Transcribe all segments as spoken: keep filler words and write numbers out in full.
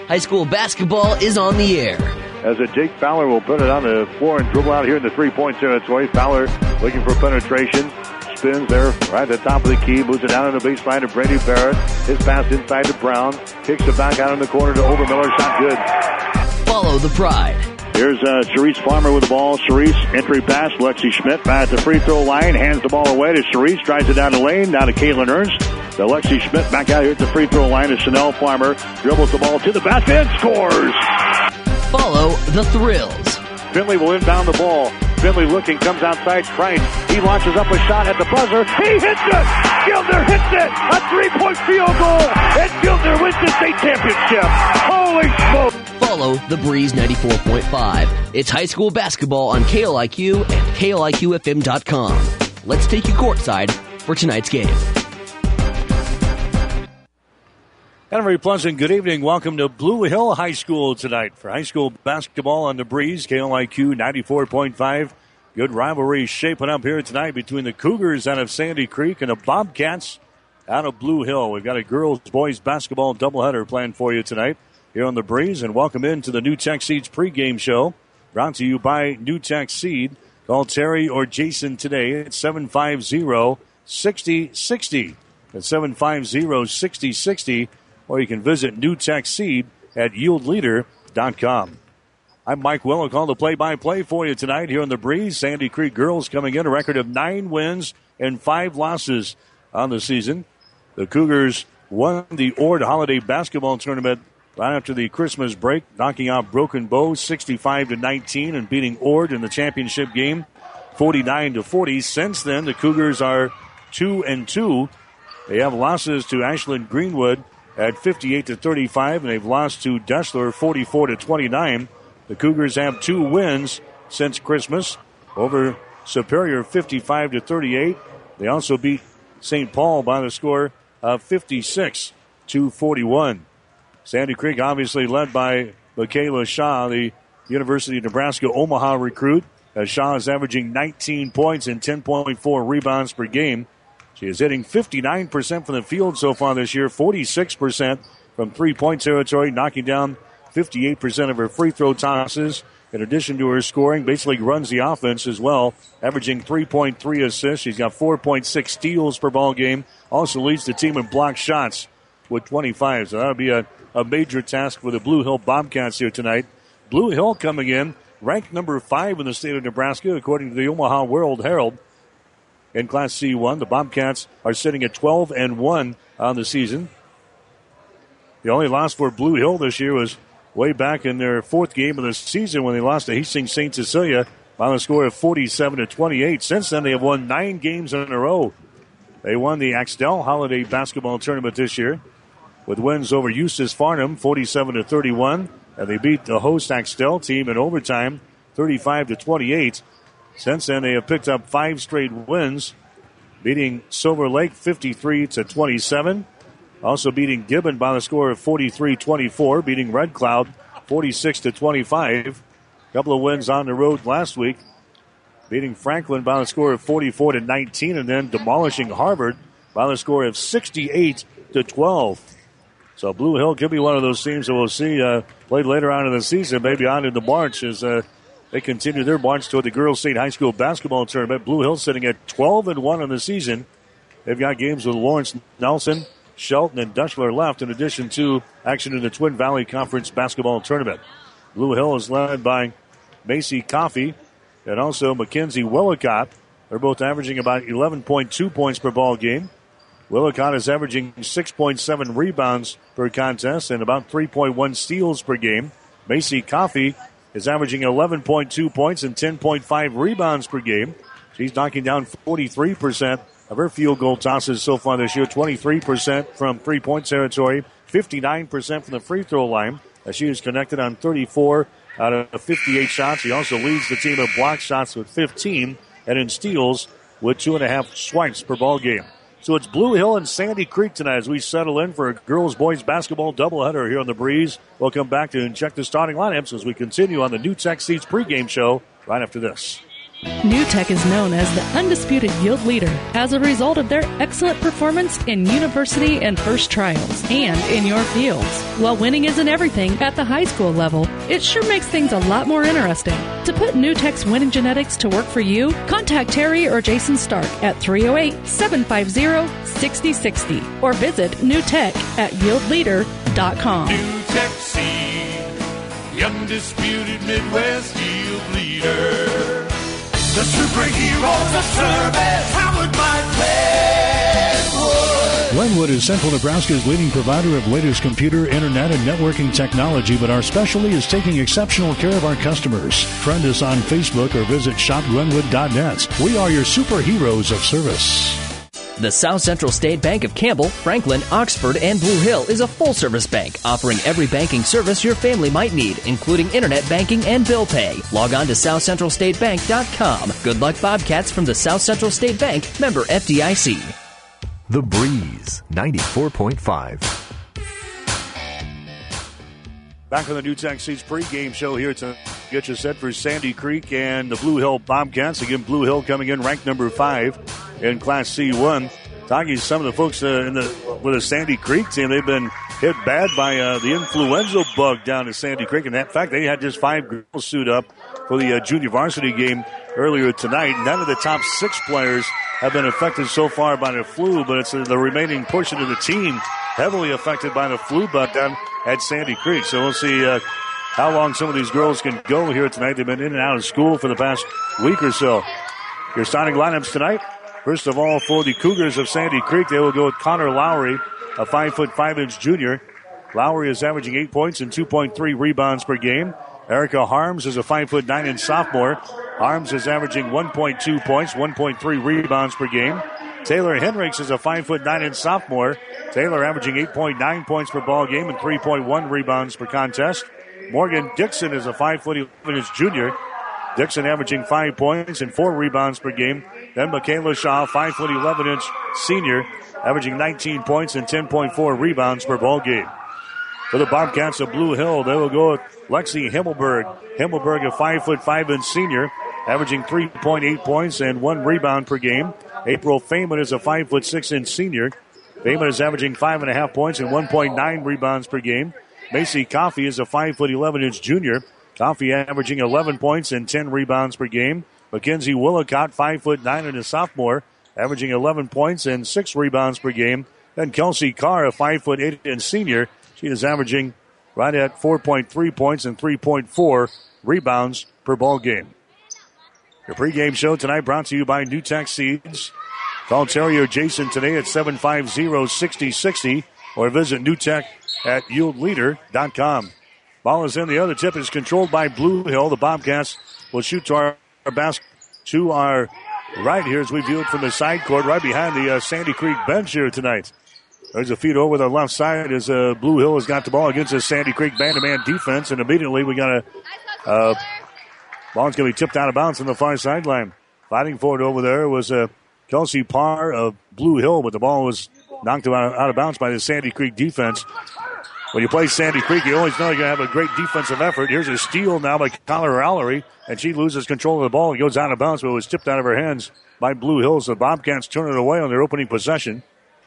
High school basketball is on the air. As a Jake Fowler will put it on the floor and dribble out here in the three-point territory. Fowler looking for penetration. Spins there right at the top of the key. Moves it down on the baseline to Brady Barrett. His pass inside to Brown. Kicks it back out in the corner to Overmiller. Shot good. Follow the Pride. Here's uh, Sharice Farmer with the ball. Sharice, entry pass. Lexi Schmidt back at the free throw line. Hands the ball away to Sharice. Drives it down the lane. Now to Caitlin Ernst. To Lexi Schmidt back out here at the free throw line to Chanel Farmer. Dribbles the ball to the basket. Scores. Follow the Thrills. Finley will inbound the ball. Finley looking, comes outside. Price. He launches up a shot at the buzzer. He hits it. Gildner hits it. A three-point field goal. And Gildner wins the state championship. Holy smoke. Follow the Breeze ninety-four point five. It's high school basketball on K L I Q and K L I Q F M dot com. Let's take you courtside for tonight's game. And a very pleasant good evening. Welcome to Blue Hill High School tonight for high school basketball on the Breeze. K L I Q ninety-four point five. Good rivalry shaping up here tonight between the Cougars out of Sandy Creek and the Bobcats out of Blue Hill. We've got a girls-boys basketball doubleheader planned for you tonight here on the Breeze. And welcome into the New Tech Seeds pregame show brought to you by New Tech Seed. Call Terry or Jason today at seven five zero, six zero six zero. That's seven five zero, six zero six zero. Or you can visit New Tech Seed at yield leader dot com. I'm Mike Willow, calling the play-by-play for you tonight here on the Breeze. Sandy Creek girls coming in a record of nine wins and five losses on the season. The Cougars won the Ord Holiday Basketball Tournament right after the Christmas break, knocking out Broken Bow sixty-five to nineteen and beating Ord in the championship game forty-nine to forty. Since then, the Cougars are two and two. They have losses to Ashland Greenwood at fifty-eight to thirty-five, and they've lost to Dessler forty-four to twenty-nine. The Cougars have two wins since Christmas over Superior fifty-five to thirty-eight. They also beat Saint Paul by the score of fifty-six to forty-one. Sandy Creek obviously led by Michaela Shaw, the University of Nebraska Omaha recruit, as Shaw is averaging nineteen points and ten point four rebounds per game. She is hitting fifty-nine percent from the field so far this year, forty-six percent from three-point territory, knocking down fifty-eight percent of her free throw tosses. In addition to her scoring, basically runs the offense as well, averaging three point three assists. She's got four point six steals per ball game. Also leads the team in blocked shots with twenty-five. So that'll be a, a major task for the Blue Hill Bobcats here tonight. Blue Hill coming in, ranked number five in the state of Nebraska, according to the Omaha World Herald. In Class C one, the Bobcats are sitting at twelve and one on the season. The only loss for Blue Hill this year was way back in their fourth game of the season when they lost to Hastings Saint Cecilia by the score of forty-seven to twenty-eight. Since then, they have won nine games in a row. They won the Axtell Holiday Basketball Tournament this year with wins over Eustis Farnham, forty-seven to thirty-one, and they beat the host Axtell team in overtime, thirty-five to twenty-eight. Since then, they have picked up five straight wins, beating Silver Lake fifty-three to twenty-seven. Also beating Gibbon by the score of forty-three twenty-four, beating Red Cloud forty-six to twenty-five. A couple of wins on the road last week, beating Franklin by the score of forty-four to nineteen, and then demolishing Harvard by the score of sixty-eight to twelve. So Blue Hill could be one of those teams that we'll see uh, played later on in the season, maybe on in the March as uh, they continue their march toward the Girls State High School Basketball Tournament. Blue Hill sitting at twelve and one in the season. They've got games with Lawrence Nelson, Shelton, and Deshler left, in addition to action in the Twin Valley Conference Basketball Tournament. Blue Hill is led by Macy Coffey and also Mackenzie Willicott. They're both averaging about eleven point two points per ball game. Willicott is averaging six point seven rebounds per contest and about three point one steals per game. Macy Coffey is averaging eleven point two points and ten point five rebounds per game. She's knocking down forty-three percent of her field goal tosses so far this year, twenty-three percent from three-point territory, fifty-nine percent from the free throw line, as she is connected on thirty-four out of fifty-eight shots. She also leads the team in block shots with fifteen and in steals with two and a half swipes per ball game. So it's Blue Hill and Sandy Creek tonight as we settle in for a girls-boys basketball doubleheader here on the Breeze. We'll come back to check the starting lineups as we continue on the New Tech Seeds pregame show right after this. NewTek is known as the undisputed yield leader as a result of their excellent performance in university and first trials and in your fields. While winning isn't everything at the high school level, it sure makes things a lot more interesting. To put NewTek's winning genetics to work for you, contact Terry or Jason Stark at three oh eight, seven five zero, six oh six oh or visit NewTek at yield leader dot com. NewTek Seed, the undisputed Midwest yield leader. The superheroes of service, Howard Glenwood. Glenwood is Central Nebraska's leading provider of latest computer, internet, and networking technology, but our specialty is taking exceptional care of our customers. Friend us on Facebook or visit shop glenwood dot net. We are your superheroes of service. The South Central State Bank of Campbell, Franklin, Oxford, and Blue Hill is a full-service bank offering every banking service your family might need, including internet banking and bill pay. Log on to south central state bank dot com. Good luck, Bobcats, from the South Central State Bank, member F D I C. The Breeze, ninety-four point five. Back on the NewTek Seeds pregame show here to get you set for Sandy Creek and the Blue Hill Bobcats. Again, Blue Hill coming in ranked number five in Class C one. Talking to some of the folks uh, in the with the Sandy Creek team, they've been hit bad by uh, the influenza bug down at Sandy Creek. And in fact, they had just five girls suit up for the uh, junior varsity game earlier tonight. None of the top six players have been affected so far by the flu, but it's uh, the remaining portion of the team heavily affected by the flu bug down at Sandy Creek. So we'll see uh, how long some of these girls can go here tonight. They've been in and out of school for the past week or so. Your starting lineups tonight. First of all, for the Cougars of Sandy Creek, they will go with Connor Lowry, a five foot five inch junior. Lowry is averaging eight points and two point three rebounds per game. Erica Harms is a five foot nine inch sophomore. Harms is averaging one point two points, one point three rebounds per game. Taylor Henricks is a five foot nine inch sophomore. Taylor averaging eight point nine points per ball game and three point one rebounds per contest. Morgan Dixon is a five foot eleven inch junior. Dixon averaging five points and four rebounds per game. Then Michaela Shaw, five foot eleven inch senior, averaging nineteen points and ten point four rebounds per ball game. For the Bobcats of Blue Hill, they will go with Lexi Himmelberg. Himmelberg, a five foot five inch senior, averaging three point eight points and one rebound per game. April Feynman is a five foot six inch senior. Feynman is averaging five and a half points and one point nine rebounds per game. Macy Coffey is a five foot eleven inch junior. Coffey averaging eleven points and ten rebounds per game. Mackenzie Willicott, five foot nine and a sophomore, averaging eleven points and six rebounds per game. Then Kelsey Carr, a five foot eight inch senior. She is averaging right at four point three points and three point four rebounds per ball game. Your pregame show tonight brought to you by NewTek Seeds. Call Terry or Jason today at seven five zero, six oh six oh or visit NewTek at yield leader dot com. Ball is in. The other tip is controlled by Blue Hill. The Bobcats will shoot to our, our basket to our right here as we view it from the side court, right behind the uh, Sandy Creek bench here tonight. There's a feed over the left side as uh, Blue Hill has got the ball against the Sandy Creek man-to-man defense, and immediately we got a uh, ball's going to be tipped out of bounds on the far sideline. Fighting for it over there was uh, Kelsey Parr of Blue Hill, but the ball was knocked out, out of bounds by the Sandy Creek defense. When you play Sandy Creek, you always know you're going to have a great defensive effort. Here's a steal now by Connor Lowry, and she loses control of the ball. It goes out of bounds, but it was tipped out of her hands by Blue Hills. The Bobcats turn it away on their opening possession.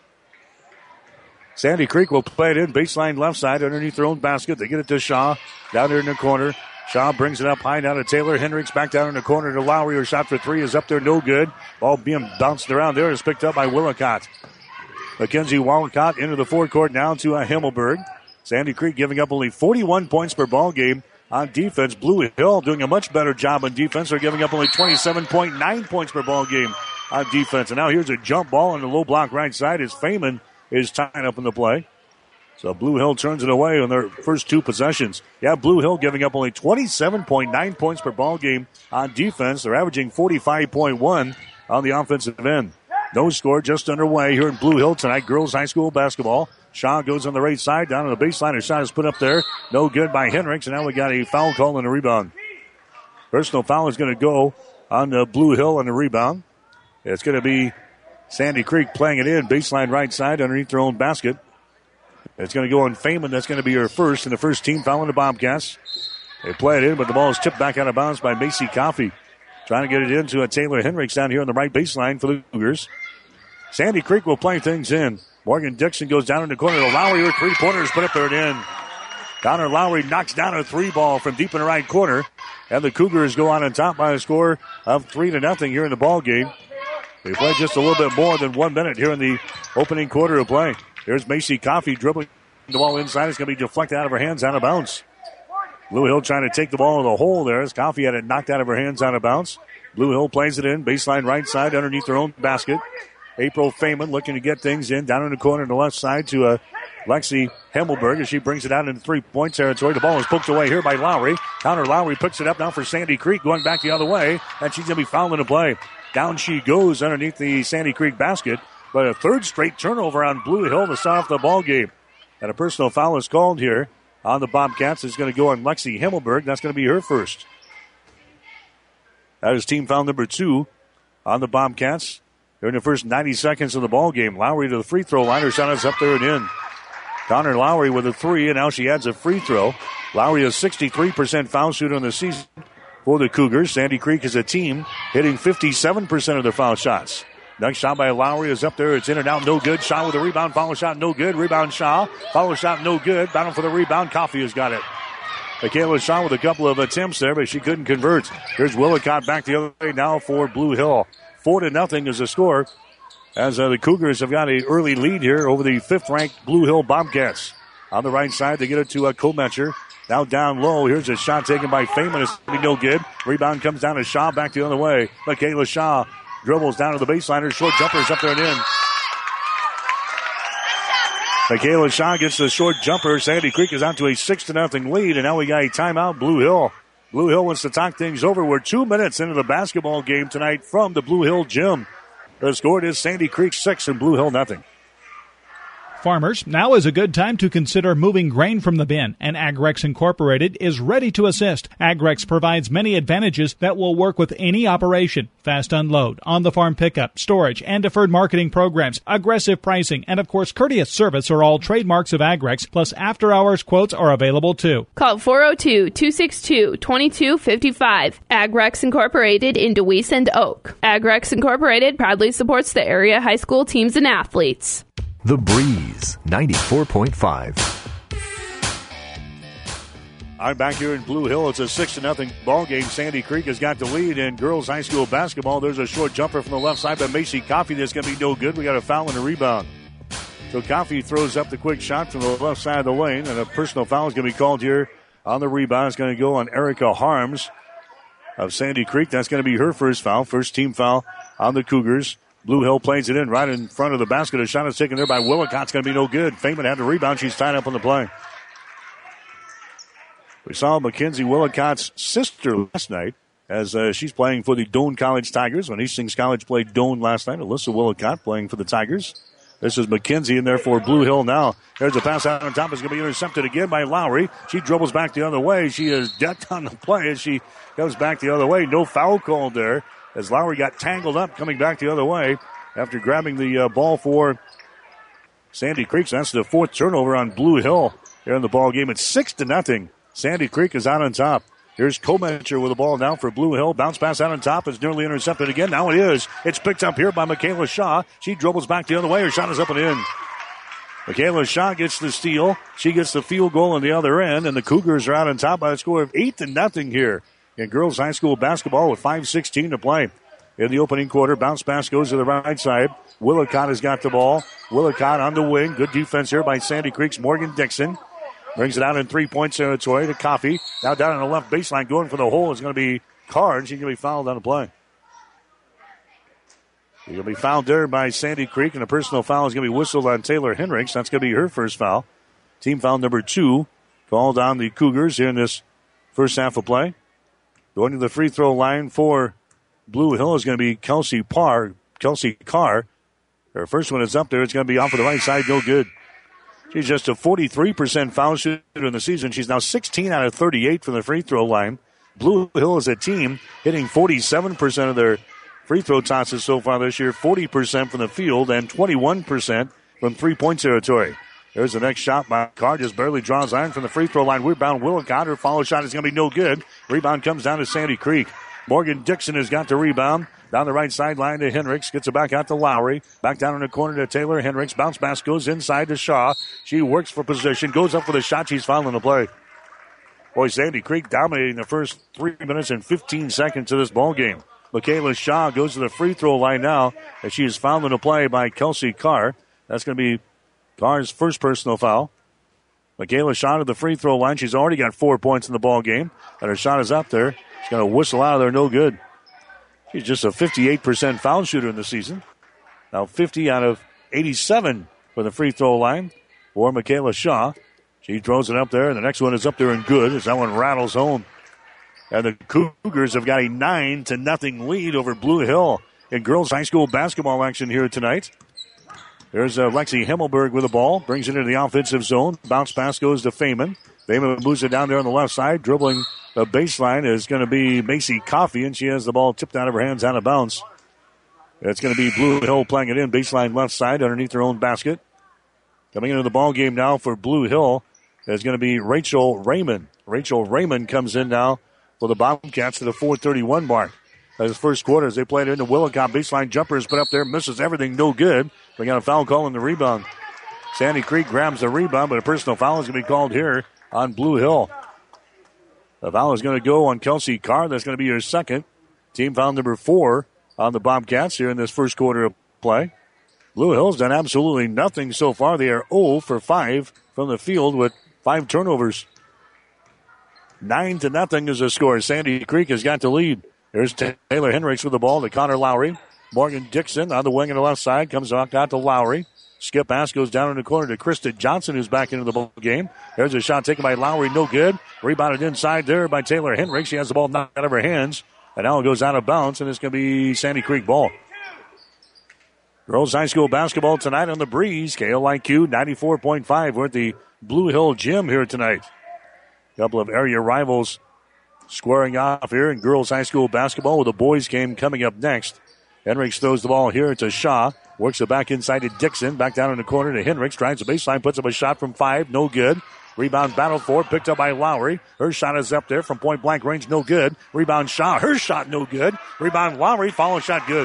Sandy Creek will play it in, baseline left side, underneath their own basket. They get it to Shaw, down there in the corner. Shaw brings it up high down to Taylor Hendricks, back down in the corner to Lowry. Her shot for three is up there, no good. Ball being bounced around there is picked up by Willicott. Mackenzie Willicott into the forecourt now to uh, Himmelberg. Sandy Creek giving up only forty-one points per ball game on defense. Blue Hill doing a much better job on defense. They're giving up only twenty-seven point nine points per ball game on defense. And now here's a jump ball on the low block right side as Feynman is tying up in the play. So Blue Hill turns it away on their first two possessions. Yeah, Blue Hill giving up only twenty-seven point nine points per ball game on defense. They're averaging forty-five point one on the offensive end. No score just underway here in Blue Hill tonight. Girls high school basketball. Shaw goes on the right side, down to the baseline. Her shot is put up there. No good by Hendricks, and now we got a foul call and a rebound. Personal foul is going to go on the Blue Hill on the rebound. It's going to be Sandy Creek playing it in, baseline right side underneath their own basket. It's going to go on Feynman. That's going to be her first, and the first team fouling the Bobcats. They play it in, but the ball is tipped back out of bounds by Macy Coffey. Trying to get it into a Taylor Hendricks down here on the right baseline for the Cougars. Sandy Creek will play things in. Morgan Dixon goes down in the corner to Lowry with three-pointers, put up there and in. Connor Lowry knocks down a three ball from deep in the right corner. And the Cougars go on on top by a score of three to nothing here in the ball game. They play just a little bit more than one minute here in the opening quarter of play. Here's Macy Coffey dribbling the ball inside. It's going to be deflected out of her hands, out of bounds. Blue Hill trying to take the ball in the hole there as Coffey had it knocked out of her hands, out of bounds. Blue Hill plays it in, baseline right side underneath their own basket. April Feynman looking to get things in down in the corner on the left side to uh, Lexi Himmelberg as she brings it out into three-point territory. The ball is poked away here by Lowry. Connor Lowry picks it up now for Sandy Creek, going back the other way, and she's going to be fouling the play. Down she goes underneath the Sandy Creek basket, but a third straight turnover on Blue Hill to start off the ball game. And a personal foul is called here on the Bobcats. It's going to go on Lexi Himmelberg. That's going to be her first. That is team foul number two on the Bobcats. They're in the first ninety seconds of the ball game. Lowry to the free throw line. Her shot is up there and in. Connor Lowry with a three, and now she adds a free throw. Lowry is sixty-three percent foul shooter in the season for the Cougars. Sandy Creek is a team hitting fifty-seven percent of their foul shots. Next shot by Lowry is up there. It's in and out, no good. Shaw with a rebound. Follow shot, no good. Rebound Shaw. Follow shot, no good. Battle for the rebound. Coffey has got it. Michaela Shaw with a couple of attempts there, but she couldn't convert. Here's Willicott back the other way now for Blue Hill. Four to nothing is the score as uh, the Cougars have got an early lead here over the fifth-ranked Blue Hill Bobcats. On the right side, they get it to uh, Kometcher. Now down low. Here's a shot taken by Feynman. It's going to be no good. Rebound comes down to Shaw back the other way. Michaela Shaw dribbles down to the baseline. Her short jumper is up there and in. Michaela Shaw gets the short jumper. Sandy Creek is out to a six to nothing lead, and now we got a timeout. Blue Hill. Blue Hill wants to talk things over. We're two minutes into the basketball game tonight from the Blue Hill gym. The score is Sandy Creek six and Blue Hill nothing. Farmers, now is a good time to consider moving grain from the bin, and Agrex Incorporated is ready to assist. Agrex provides many advantages that will work with any operation. Fast unload, on-the-farm pickup, storage, and deferred marketing programs, aggressive pricing, and of course courteous service are all trademarks of Agrex, plus after-hours quotes are available too. Call four oh two, two six two, two two five five. Agrex Incorporated in Deweese and Oak. Agrex Incorporated proudly supports the area high school teams and athletes. The Breeze, ninety-four point five. I'm back here in Blue Hill. It's a six to nothing ball game. Sandy Creek has got the lead in girls high school basketball. There's a short jumper from the left side by Macy Coffey that's going to be no good. We got a foul and a rebound. So Coffey throws up the quick shot from the left side of the lane, and a personal foul is going to be called here on the rebound. It's going to go on Erica Harms of Sandy Creek. That's going to be her first foul, first team foul on the Cougars. Blue Hill plays it in right in front of the basket. A shot is taken there by Willicott. It's going to be no good. Feynman had the rebound. She's tied up on the play. We saw Mackenzie Willicott's sister last night as uh, she's playing for the Doane College Tigers. When Hastings College played Doane last night, Alyssa Willicott playing for the Tigers. This is Mackenzie in there for Blue Hill now. There's a pass out on top. It's going to be intercepted again by Lowry. She dribbles back the other way. She is decked on the play as she goes back the other way. No foul called there as Lowry got tangled up coming back the other way after grabbing the uh, ball for Sandy Creek. So that's the fourth turnover on Blue Hill here in the ball game. It's six to nothing. Sandy Creek is out on top. Here's Kometcher with the ball now for Blue Hill. Bounce pass out on top is nearly intercepted again. Now it is. It's picked up here by Michaela Shaw. She dribbles back the other way. Her shot is up and in. Michaela Shaw gets the steal. She gets the field goal on the other end, and the Cougars are out on top by a score of eight to nothing here in girls high school basketball with five sixteen to play. In the opening quarter, bounce pass goes to the right side. Willicott has got the ball. Willicott on the wing. Good defense here by Sandy Creek's Morgan Dixon. Brings it out in three-point territory to Coffey. Now down on the left baseline, going for the hole is going to be Card. She's going to be fouled on the play. She's going to be fouled there by Sandy Creek, and a personal foul is going to be whistled on Taylor Hendricks. That's going to be her first foul. Team foul number two called on the Cougars here in this first half of play. Going to the free throw line for Blue Hill is going to be Kelsey Parr, Kelsey Carr. Her first one is up there. It's going to be off of the right side. No good. She's just a forty-three percent foul shooter in the season. She's now sixteen out of thirty-eight from the free throw line. Blue Hill is a team hitting forty-seven percent of their free throw tosses so far this year, forty percent from the field, and twenty-one percent from three-point territory. There's the next shot by Carr. Just barely draws iron from the free throw line. Rebound Willicott. Her follow shot is going to be no good. Rebound comes down to Sandy Creek. Morgan Dixon has got the rebound. Down the right sideline to Hendricks. Gets it back out to Lowry. Back down in the corner to Taylor Hendricks. Bounce pass goes inside to Shaw. She works for position. Goes up for the shot. She's fouling the play. Boy, Sandy Creek dominating the first three minutes and fifteen seconds of this ball game. Michaela Shaw goes to the free throw line now as she is fouled in the play by Kelsey Carr. That's going to be Carr's first personal foul. Michaela Shaw to the free throw line. She's already got four points in the ball game. And her shot is up there. She's going to whistle out of there. No good. She's just a fifty-eight percent foul shooter in the season. Now fifty out of eighty-seven for the free throw line for Michaela Shaw. She throws it up there. The next one is up there and good as that one rattles home. And the Cougars have got a nine to nothing lead over Blue Hill in girls high school basketball action here tonight. There's uh, Lexi Himmelberg with the ball. Brings it into the offensive zone. Bounce pass goes to Feynman. Feynman moves it down there on the left side. Dribbling the baseline is going to be Macy Coffey, and she has the ball tipped out of her hands out of bounds. It's going to be Blue Hill playing it in. Baseline left side underneath their own basket. Coming into the ball game now for Blue Hill is going to be Rachel Raymond. Rachel Raymond comes in now for the Bobcats to the four thirty-one mark. As first quarter, as they played it into Willicott. Baseline jumper is put up there. Misses everything. No good. They got a foul call in the rebound. Sandy Creek grabs the rebound, but a personal foul is going to be called here on Blue Hill. The foul is going to go on Kelsey Carr. That's going to be her second. Team foul number four on the Bobcats here in this first quarter of play. Blue Hill's done absolutely nothing so far. They are zero for five from the field with five turnovers. Nine to nothing is the score. Sandy Creek has got the lead. There's Taylor Hendricks with the ball to Connor Lowry. Morgan Dixon on the wing on the left side comes out to Lowry. Skip pass goes down in the corner to Krista Johnson, who's back into the ball game. There's a shot taken by Lowry, no good. Rebounded inside there by Taylor Hendricks. She has the ball knocked out of her hands, and now it goes out of bounds, and it's going to be Sandy Creek ball. Girls high school basketball tonight on the Breeze. K L I Q ninety-four point five. We're at the Blue Hill Gym here tonight. A couple of area rivals squaring off here in girls high school basketball with the boys game coming up next. Hendricks throws the ball here to Shaw. Works it back inside to Dixon. Back down in the corner to Hendricks. Tries the baseline. Puts up a shot from five. No good. Rebound battle for. Picked up by Lowry. Her shot is up there from point blank range. No good. Rebound Shaw. Her shot no good. Rebound Lowry. Follow shot good.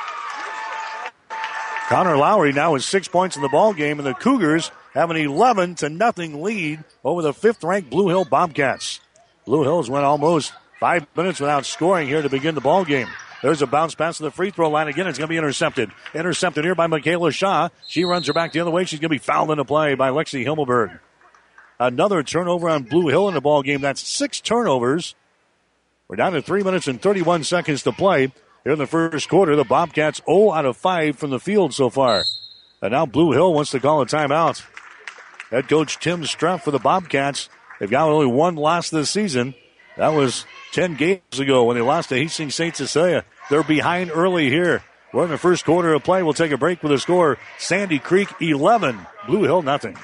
Connor Lowry now with six points in the ball game, and the Cougars have an eleven to nothing lead over the fifth-ranked Blue Hill Bobcats. Blue Hills went almost five minutes without scoring here to begin the ball game. There's a bounce pass to the free throw line again. It's going to be intercepted. Intercepted here by Michaela Shaw. She runs her back the other way. She's going to be fouled into play by Lexi Himmelberg. Another turnover on Blue Hill in the ball game. That's six turnovers. We're down to three minutes and thirty-one seconds to play. Here in the first quarter, the Bobcats zero out of five from the field so far. And now Blue Hill wants to call a timeout. Head coach Tim Struff for the Bobcats. They've got only one loss this season. That was ten games ago when they lost to Hastings Saint Cecilia. They're behind early here. We're in the first quarter of play. We'll take a break with a score. Sandy Creek eleven, Blue Hill nothing.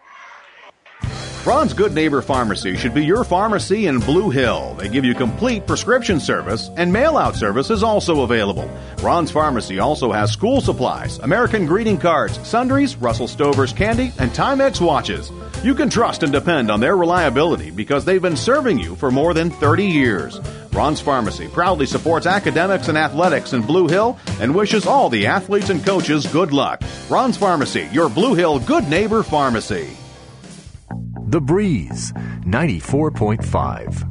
Ron's Good Neighbor Pharmacy should be your pharmacy in Blue Hill. They give you complete prescription service, and mail-out service is also available. Ron's Pharmacy also has school supplies, American greeting cards, sundries, Russell Stover's candy, and Timex watches. You can trust and depend on their reliability because they've been serving you for more than thirty years. Ron's Pharmacy proudly supports academics and athletics in Blue Hill and wishes all the athletes and coaches good luck. Ron's Pharmacy, your Blue Hill Good Neighbor Pharmacy. The Breeze, ninety-four point five.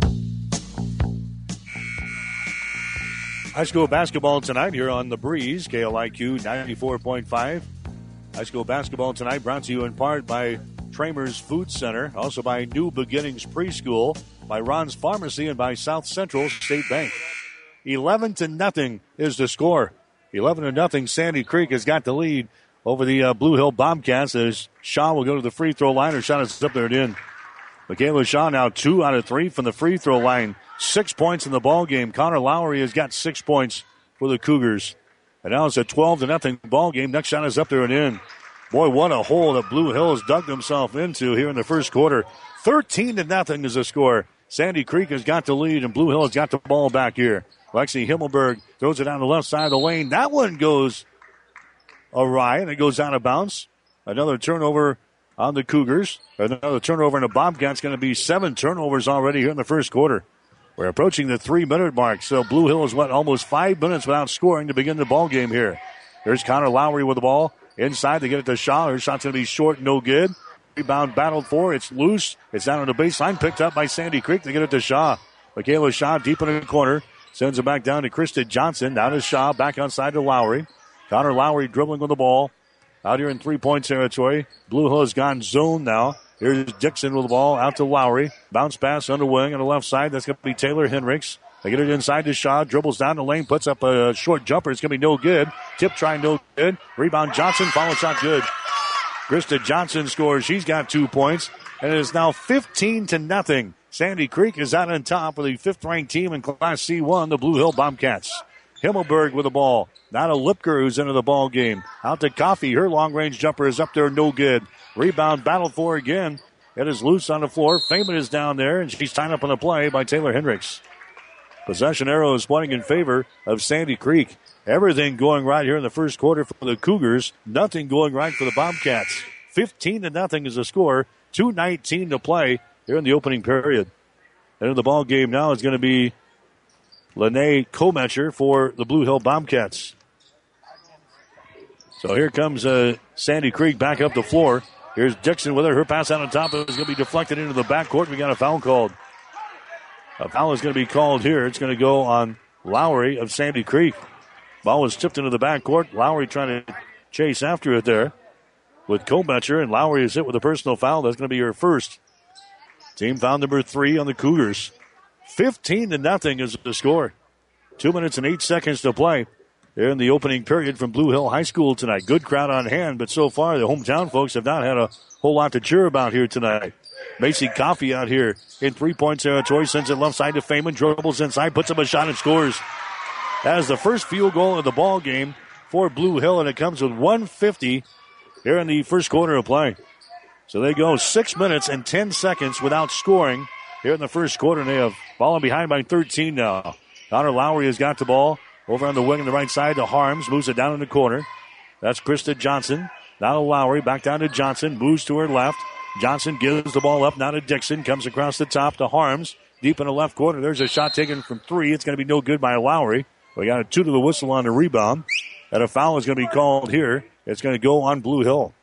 High school basketball tonight here on The Breeze, K L I Q ninety-four point five. High school basketball tonight brought to you in part by Tramer's Food Center, also by New Beginnings Preschool, by Ron's Pharmacy, and by South Central State Bank. eleven to nothing is the score. eleven to nothing, Sandy Creek has got the lead over the uh, Blue Hill Bobcats as Shaw will go to the free throw line. Her shot is up there and in. Michaela Shaw now two out of three from the free throw line. Six points in the ball game. Connor Lowry has got six points for the Cougars. And now it's a twelve to nothing ball game. Next shot is up there and in. Boy, what a hole that Blue Hill has dug themselves into here in the first quarter. thirteen to nothing is the score. Sandy Creek has got the lead, and Blue Hill has got the ball back here. Lexi Himmelberg throws it down the left side of the lane. That one goes awry, and it goes out of bounds. Another turnover on the Cougars. Another turnover in the Bobcats. Going to be seven turnovers already here in the first quarter. We're approaching the three-minute mark, so Blue Hill has went almost five minutes without scoring to begin the ball game here. There's Connor Lowry with the ball. Inside, they get it to Shaw. Her shot's going to be short, no good. Rebound battled for. It's loose. It's down on the baseline, picked up by Sandy Creek. They get it to Shaw. Michaela Shaw deep in the corner. Sends it back down to Krista Johnson. Down to Shaw, back outside to Lowry. Connor Lowry dribbling with the ball. Out here in three-point territory. Blue Hill has gone zone now. Here's Dixon with the ball out to Lowry. Bounce pass on the wing on the left side. That's going to be Taylor Hendricks. They get it inside to Shaw. Dribbles down the lane. Puts up a short jumper. It's going to be no good. Tip try no good. Rebound Johnson. Follow shot good. Krista Johnson scores. She's got two points. And it is now fifteen to nothing. Sandy Creek is out on top with the fifth-ranked team in Class C one, the Blue Hill Bobcats. Himmelberg with the ball. Now to Lipker, who's into the ball game. Out to Coffey. Her long-range jumper is up there, no good. Rebound battle for again. It is loose on the floor. Feynman is down there, and she's tied up on the play by Taylor Hendricks. Possession arrow is pointing in favor of Sandy Creek. Everything going right here in the first quarter for the Cougars. Nothing going right for the Bobcats. fifteen to nothing is the score. two nineteen to play here in the opening period. And in the ball game now is going to be Lene Kometcher for the Blue Hill Bobcats. So here comes uh, Sandy Creek back up the floor. Here's Dixon with her. Her pass out on top is going to be deflected into the backcourt. We got a foul called. A foul is going to be called here. It's going to go on Lowry of Sandy Creek. Ball was tipped into the backcourt. Lowry trying to chase after it there with Kometcher, and Lowry is hit with a personal foul. That's going to be her first. Team foul number three on the Cougars. fifteen to nothing is the score. Two minutes and eight seconds to play here in the opening period from Blue Hill High School tonight. Good crowd on hand, but so far the hometown folks have not had a whole lot to cheer about here tonight. Macy Coffey out here in three-point territory, sends it left side to Feynman, dribbles inside, puts up a shot and scores. That is the first field goal of the ball game for Blue Hill, and it comes with one fifty here in the first quarter of play. So they go six minutes and ten seconds without scoring here in the first quarter, and they have fallen behind by thirteen now. Connor Lowry has got the ball over on the wing on the right side to Harms, moves it down in the corner. That's Krista Johnson. Now to Lowry, back down to Johnson, moves to her left. Johnson gives the ball up, now to Dixon, comes across the top to Harms, deep in the left corner. There's a shot taken from three. It's going to be no good by Lowry. We got a two to the whistle on the rebound. And a foul is going to be called here. It's going to go on Blue Hill.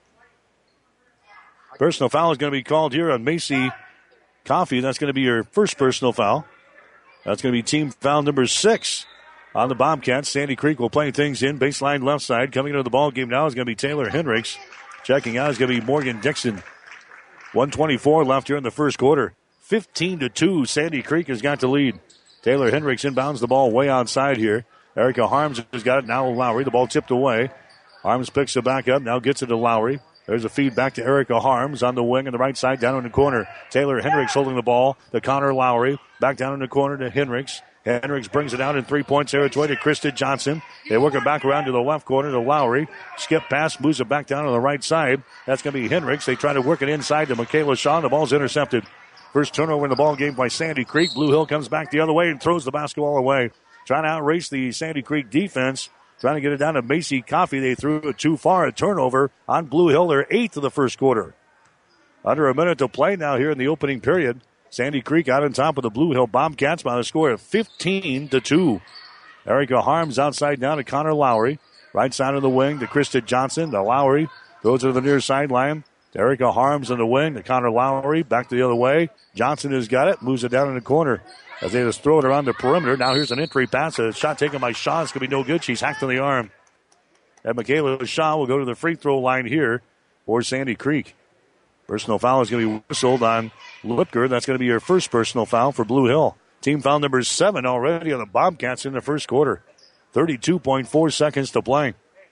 Personal foul is going to be called here on Macy Coffey. That's going to be her first personal foul. That's going to be team foul number six on the Bobcats. Sandy Creek will play things in. Baseline left side. Coming into the ball game now is going to be Taylor Hendricks. Checking out is going to be Morgan Dixon. one twenty-four left here in the first quarter. fifteen to two. Sandy Creek has got the lead. Taylor Hendricks inbounds the ball way outside here. Erica Harms has got it now with Lowry. The ball tipped away. Harms picks it back up. Now gets it to Lowry. There's a feed back to Erica Harms on the wing on the right side down in the corner. Taylor Hendricks holding the ball to Connor Lowry. Back down in the corner to Hendricks. Hendricks brings it out in three-point territory to Krista Johnson. They work it back around to the left corner to Lowry. Skip pass, moves it back down to the right side. That's going to be Hendricks. They try to work it inside to Michaela Shaw. The ball's intercepted. First turnover in the ball game by Sandy Creek. Blue Hill comes back the other way and throws the basketball away. Trying to outrace the Sandy Creek defense. Trying to get it down to Macy Coffey. They threw it too far. A turnover on Blue Hill. Their eighth of the first quarter. Under a minute to play now here in the opening period. Sandy Creek out on top of the Blue Hill Bobcats by a score of fifteen to two. Erica Harms outside down to Connor Lowry. Right side of the wing to Krista Johnson. To Lowry. Goes to the near sideline. To Erica Harms on the wing to Connor Lowry. Back to the other way. Johnson has got it. Moves it down in the corner. As they just throw it around the perimeter. Now here's an entry pass. A shot taken by Shaw. It's going to be no good. She's hacked on the arm. And Michaela Shaw will go to the free throw line here for Sandy Creek. Personal foul is going to be whistled on Lipker. That's going to be her first personal foul for Blue Hill. Team foul number seven already on the Bobcats in the first quarter. thirty-two point four seconds to play.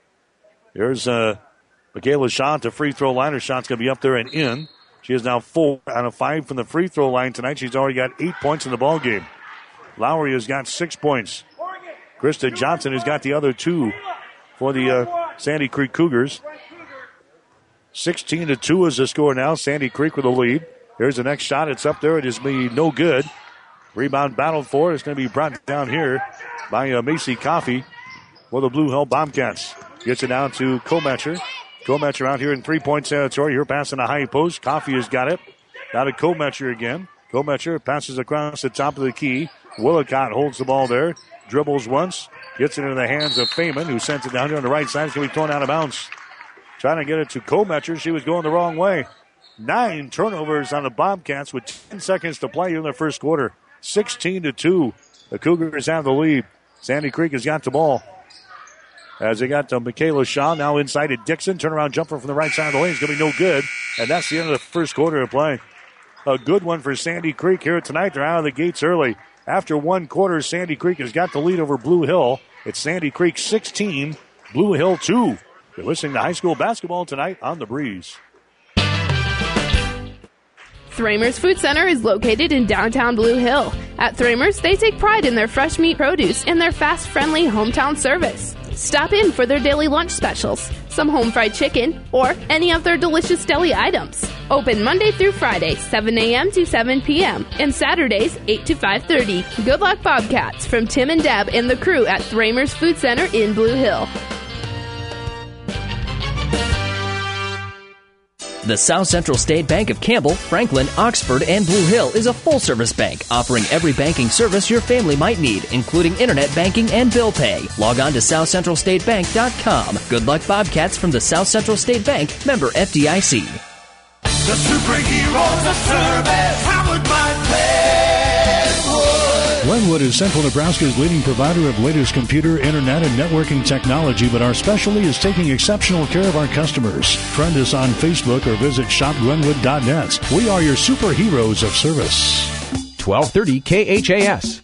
Here's uh, Michaela Shaw to free throw line. Her shot's going to be up there and in. She is now four out of five from the free throw line tonight. She's already got eight points in the ball game. Lowry has got six points. Krista Johnson has got the other two for the uh, Sandy Creek Cougars. sixteen to two is the score now. Sandy Creek with the lead. Here's the next shot. It's up there. It is be no good. Rebound battled for. It's going to be brought down here by uh, Macy Coffey for the Blue Hill Bobcats. Gets it down to Kometcher. Kometcher out here in three-point territory. Here passing a high post. Coffey has got it. Now to Kometcher again. Kometcher passes across the top of the key. Willicott holds the ball there. Dribbles once. Gets it into the hands of Feynman, who sends it down here on the right side. It's going to be thrown out of bounds. Trying to get it to Kometcher. She was going the wrong way. Nine turnovers on the Bobcats with ten seconds to play in the first quarter. sixteen to two. The Cougars have the lead. Sandy Creek has got the ball. As they got to Michaela Shaw, now inside to Dixon. Turnaround jumper from the right side of the lane. It's going to be no good. And that's the end of the first quarter of play. A good one for Sandy Creek here tonight. They're out of the gates early. After one quarter, Sandy Creek has got the lead over Blue Hill. It's Sandy Creek sixteen, Blue Hill two. You're listening to high school basketball tonight on The Breeze. Thramer's Food Center is located in downtown Blue Hill. At Thramer's, they take pride in their fresh meat produce and their fast, friendly hometown service. Stop in for their daily lunch specials, some home fried chicken, or any of their delicious deli items. Open Monday through Friday, seven a.m. to seven p.m., and Saturdays, eight to five thirty. Good luck, Bobcats, from Tim and Deb and the crew at Thramer's Food Center in Blue Hill. The South Central State Bank of Campbell, Franklin, Oxford, and Blue Hill is a full-service bank offering every banking service your family might need, including internet banking and bill pay. Log on to south central state bank dot com. Good luck, Bobcats, from the South Central State Bank, member F D I C. The superheroes of service, powered by Glenwood. Glenwood is Central Nebraska's leading provider of latest computer, internet, and networking technology, but our specialty is taking exceptional care of our customers. Friend us on Facebook or visit shop glenwood dot net. We are your superheroes of service. twelve thirty K H A S.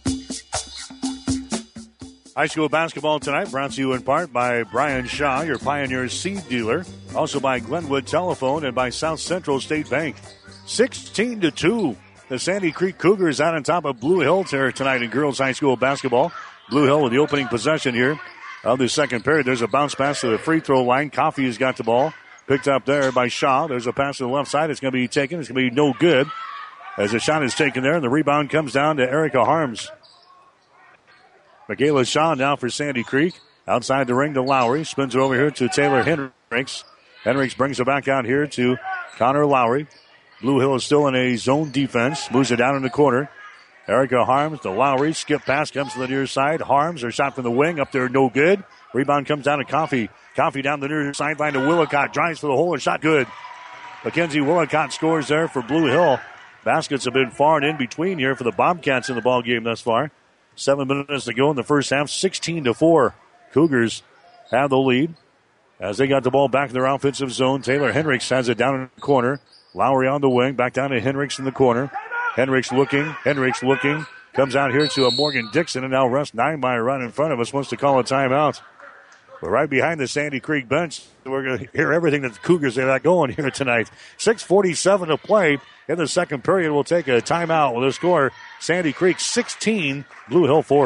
High school basketball tonight brought to you in part by Brian Shaw, your Pioneer seed dealer. Also by Glenwood Telephone and by South Central State Bank. sixteen to two. The Sandy Creek Cougars out on top of Blue Hill tonight in girls high school basketball. Blue Hill with the opening possession here of the second period. There's a bounce pass to the free throw line. Coffey has got the ball. Picked up there by Shaw. There's a pass to the left side. It's going to be taken. It's going to be no good as the shot is taken there, and the rebound comes down to Erica Harms. Michaela Shaw now for Sandy Creek. Outside the ring to Lowry. Spins it over here to Taylor Hendricks. Hendricks brings it back out here to Connor Lowry. Blue Hill is still in a zone defense. Moves it down in the corner. Erica Harms to Lowry. Skip pass comes to the near side. Harms, her shot from the wing. Up there, no good. Rebound comes down to Coffey. Coffey down the near sideline to Willicott. Drives for the hole and shot good. Mackenzie Willicott scores there for Blue Hill. Baskets have been far and in between here for the Bobcats in the ball game thus far. Seven minutes to go in the first half. sixteen to four. Cougars have the lead as they got the ball back in their offensive zone. Taylor Hendricks has it down in the corner. Lowry on the wing. Back down to Hendricks in the corner. Hendricks looking. Hendricks looking. Comes out here to a Morgan Dixon. And now Russ Ninemeyer right in front of us wants to call a timeout. We're right behind the Sandy Creek bench. We're going to hear everything that the Cougars have got going here tonight. six forty-seven to play in the second period. We'll take a timeout with a score. Sandy Creek sixteen, Blue Hill four.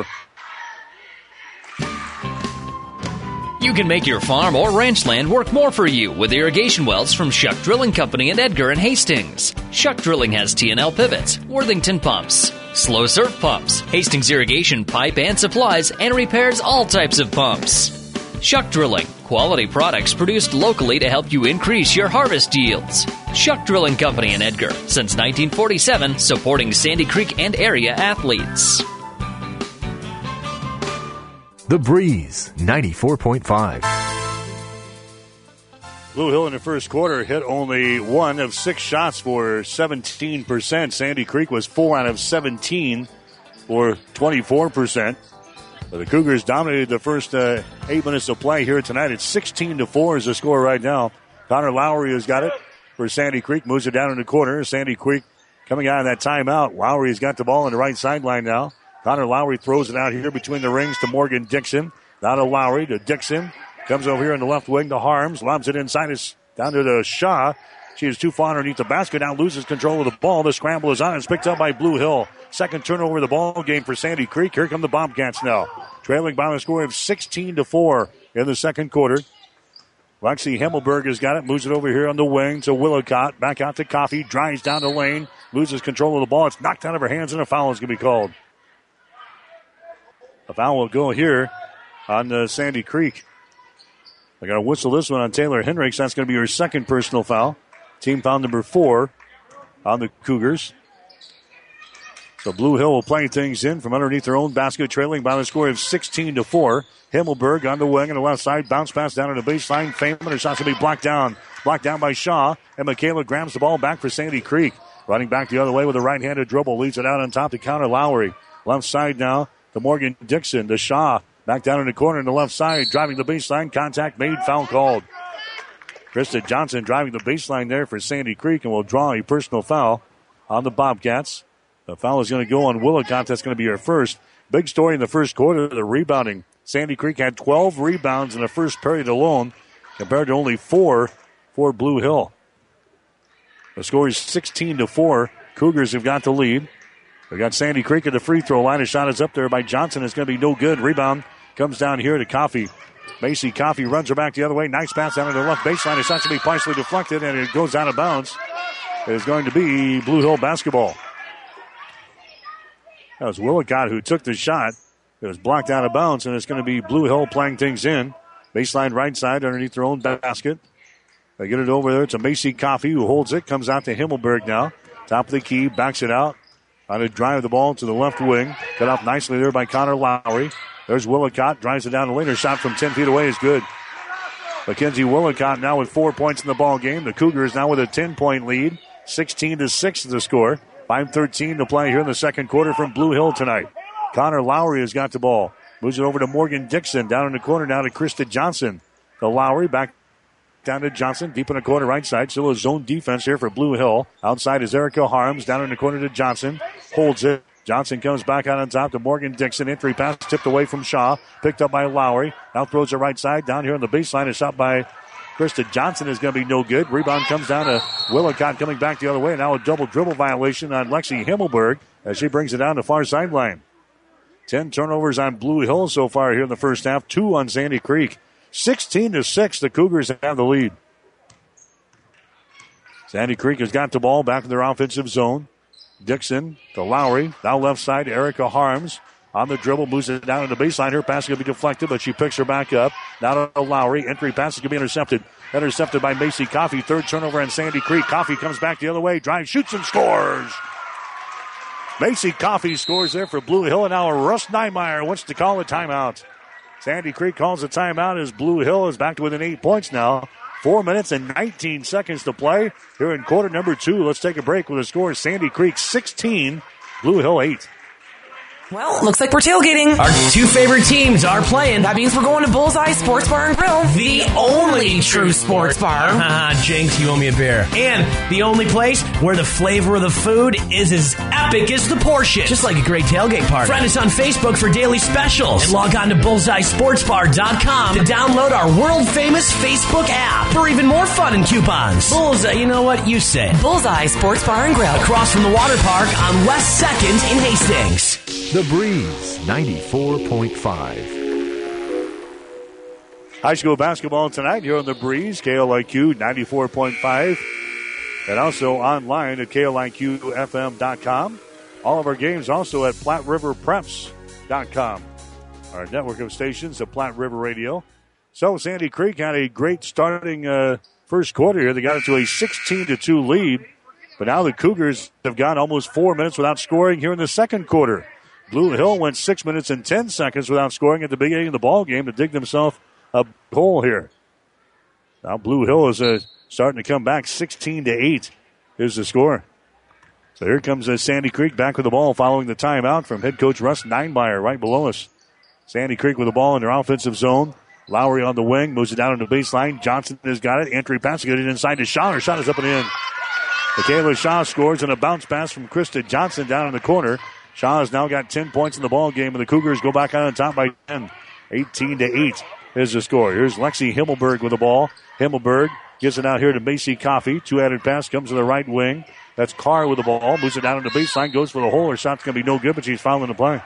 You can make your farm or ranch land work more for you with irrigation wells from Shuck Drilling Company in Edgar and Hastings. Shuck Drilling has T and L pivots, Worthington pumps, Slow Surf pumps, Hastings irrigation pipe and supplies, and repairs all types of pumps. Shuck Drilling, quality products produced locally to help you increase your harvest yields. Shuck Drilling Company in Edgar, since nineteen forty-seven, supporting Sandy Creek and area athletes. The Breeze, ninety-four point five. Blue Hill in the first quarter hit only one of six shots for seventeen percent. Sandy Creek was four out of seventeen for twenty-four percent. The Cougars dominated the first uh, eight minutes of play here tonight. It's sixteen to four is the score right now. Connor Lowry has got it for Sandy Creek. Moves it down in the corner. Sandy Creek coming out of that timeout. Lowry's got the ball on the right sideline now. Connor Lowry throws it out here between the rings to Morgan Dixon. Now to Lowry to Dixon. Comes over here in the left wing to Harms. Lobs it inside. It's down to the Shaw. She is too far underneath the basket. Now loses control of the ball. The scramble is on. It's picked up by Blue Hill. Second turnover of the ball game for Sandy Creek. Here come the Bobcats now. Trailing by a score of sixteen to four in the second quarter. Lexi Himmelberg has got it. Moves it over here on the wing to Willicott. Back out to Coffey. Drives down the lane. Loses control of the ball. It's knocked out of her hands and a foul is going to be called. A foul will go here on uh, Sandy Creek. They're going to whistle this one on Taylor Hendricks. That's going to be her second personal foul. Team foul number four on the Cougars. The Blue Hill will play things in from underneath their own basket, trailing by the score of sixteen to four. Himmelberg on the wing on the left side. Bounce pass down to the baseline. Feynman. Her shot's going to be blocked down. Blocked down by Shaw. And Michaela grabs the ball back for Sandy Creek. Running back the other way with a right-handed dribble. Leads it out on top to Connor Lowry. Left side now to Morgan Dixon. To Shaw. Back down in the corner on the left side. Driving the baseline. Contact made. Foul called. Krista Johnson driving the baseline there for Sandy Creek and will draw a personal foul on the Bobcats. The foul is going to go on Willicott. That's going to be her first. Big story in the first quarter, the rebounding. Sandy Creek had twelve rebounds in the first period alone compared to only four for Blue Hill. The score is sixteen to four. Cougars have got the lead. They got Sandy Creek at the free throw line. A shot is up there by Johnson. It's going to be no good. Rebound comes down here to Coffey. Macy Coffey runs her back the other way. Nice pass down to the left baseline. It's not to be partially deflected, and it goes out of bounds. It is going to be Blue Hill basketball. That was Willicott who took the shot. It was blocked out of bounds, and it's going to be Blue Hill playing things in. Baseline right side underneath their own basket. They get it over there to Macy Coffey, who holds it. Comes out to Himmelberg now. Top of the key, backs it out. On a drive the ball to the left wing. Cut off nicely there by Connor Lowry. There's Willicott. Drives it down the lane. Her shot from ten feet away is good. Mackenzie Willicott now with four points in the ball game. The Cougars now with a ten-point lead. sixteen to six is the score. five thirteen to play here in the second quarter from Blue Hill tonight. Connor Lowry has got the ball. Moves it over to Morgan Dixon. Down in the corner now to Krista Johnson. To Lowry. Back down to Johnson. Deep in the corner right side. Still a zone defense here for Blue Hill. Outside is Erica Harms. Down in the corner to Johnson. Holds it. Johnson comes back out on top to Morgan Dixon. Entry pass tipped away from Shaw. Picked up by Lowry. Now throws it right side. Down here on the baseline. A shot by Krista Johnson is going to be no good. Rebound comes down to Willicott coming back the other way. Now a double dribble violation on Lexi Himmelberg as she brings it down the far sideline. Ten turnovers on Blue Hill so far here in the first half. Two on Sandy Creek. sixteen to six, the Cougars have the lead. Sandy Creek has got the ball back in their offensive zone. Dixon to Lowry. Now left side, Erica Harms. On the dribble, moves it down to the baseline. Her pass is going to be deflected, but she picks her back up. Now to Lowry. Entry pass is going to be intercepted. Intercepted by Macy Coffey. Third turnover on Sandy Creek. Coffey comes back the other way. Drives, shoots, and scores. Macy Coffey scores there for Blue Hill. And now Russ Niemeyer wants to call a timeout. Sandy Creek calls a timeout as Blue Hill is back to within eight points now. Four minutes and nineteen seconds to play here in quarter number two. Let's take a break with a score. Sandy Creek sixteen, Blue Hill eight. Well, looks like we're tailgating. Our two favorite teams are playing. That means we're going to Bullseye Sports Bar and Grill. The only true sports bar. Haha, Jinx, you owe me a beer. And the only place where the flavor of the food is as epic as the portion. Just like a great tailgate party. Friend us on Facebook for daily specials. And log on to bullseye sports bar dot com to download our world-famous Facebook app for even more fun and coupons. Bullseye, you know what? You say it. Bullseye Sports Bar and Grill. Across from the water park on West second in Hastings. The Breeze, ninety-four point five. High school basketball tonight here on The Breeze, K L I Q ninety-four point five. And also online at K L I Q F M dot com. All of our games also at Platte River Preps dot com. Our network of stations at Platte River Radio. So Sandy Creek had a great starting uh, first quarter here. They got into a sixteen to two lead. But now the Cougars have gone almost four minutes without scoring here in the second quarter. Blue Hill went six minutes and ten seconds without scoring at the beginning of the ball game to dig themselves a hole here. Now Blue Hill is uh, starting to come back sixteen to eight. Here's the score. So here comes uh, Sandy Creek back with the ball following the timeout from head coach Russ Niemeyer right below us. Sandy Creek with the ball in their offensive zone. Lowry on the wing, moves it down on the baseline. Johnson has got it. Entry pass, get it inside to Shaw. Her shot is up and in. Michaela Shaw scores on a bounce pass from Krista Johnson down in the corner. Shaw has now got ten points in the ball game, and the Cougars go back on top by ten. eighteen to eight is the score. Here's Lexi Himmelberg with the ball. Himmelberg gives it out here to Macy Coffey. Two-handed pass comes to the right wing. That's Carr with the ball. Moves it down on the baseline. Goes for the hole. Her shot's going to be no good, but she's fouling the play.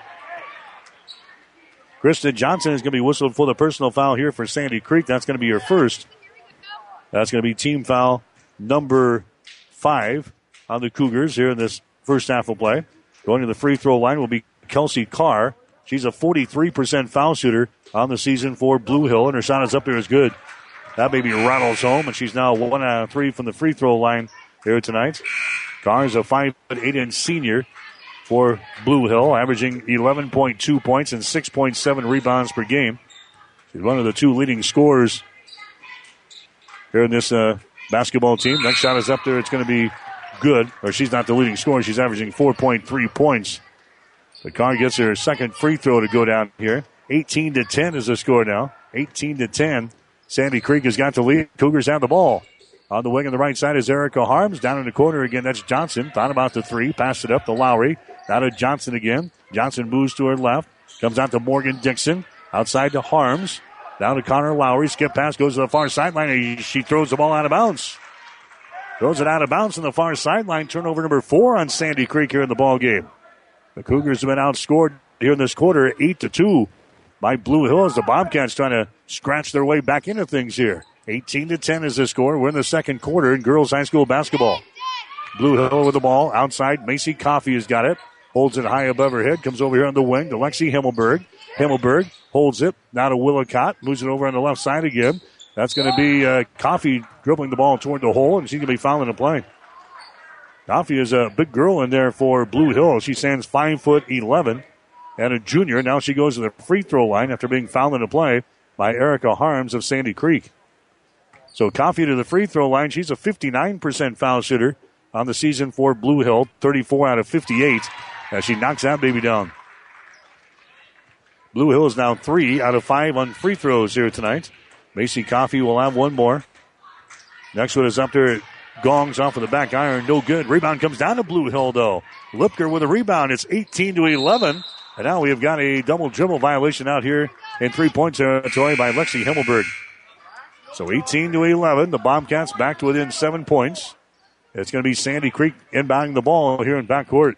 Kristen Johnson is going to be whistled for the personal foul here for Sandy Creek. That's going to be her first. That's going to be team foul number five on the Cougars here in this first half of play. Going to the free throw line will be Kelsey Carr. She's a forty-three percent foul shooter on the season for Blue Hill, and her shot is up there is good. That baby rattles home, and she's now one out of three from the free throw line here tonight. Carr is a five foot eight inch senior for Blue Hill, averaging eleven point two points and six point seven rebounds per game. She's one of the two leading scorers here in this uh, basketball team. Next shot is up there. It's going to be good. Or she's not the leading scorer. She's averaging four point three points. The Carr gets her second free throw to go down here. eighteen to ten is the score now. eighteen to ten. Sandy Creek has got the lead. Cougars have the ball. On the wing on the right side is Erica Harms. Down in the corner again, that's Johnson. Thought about the three. Passed it up to Lowry. Now to Johnson again. Johnson moves to her left. Comes out to Morgan Dixon. Outside to Harms. Down to Connor Lowry. Skip pass goes to the far sideline. She throws the ball out of bounds. Throws it out of bounds on the far sideline. Turnover number four on Sandy Creek here in the ball game. The Cougars have been outscored here in this quarter, eight to two by Blue Hill as the Bobcats trying to scratch their way back into things here. eighteen to ten is the score. We're in the second quarter in girls high school basketball. Blue Hill with the ball outside. Macy Coffey has got it. Holds it high above her head. Comes over here on the wing to Lexi Himmelberg. Himmelberg holds it. Now to Willicott. Moves it over on the left side again. That's going to be uh, Coffey dribbling the ball toward the hole, and she's going to be fouling the play. Coffey is a big girl in there for Blue Hill. She stands five foot eleven and a junior. Now she goes to the free throw line after being fouled in the play by Erica Harms of Sandy Creek. So Coffey to the free throw line. She's a fifty-nine percent foul shooter on the season for Blue Hill. thirty-four out of fifty-eight as she knocks that baby down. Blue Hill is now three out of five on free throws here tonight. Macy Coffey will have one more. Next one is up there. Gongs off of the back iron. No good. Rebound comes down to Blue Hill, though. Lipker with a rebound. It's eighteen to eleven. And now we have got a double dribble violation out here in three-point territory by Lexi Himmelberg. So eighteen to eleven. The Bobcats back to within seven points. It's going to be Sandy Creek inbounding the ball here in backcourt.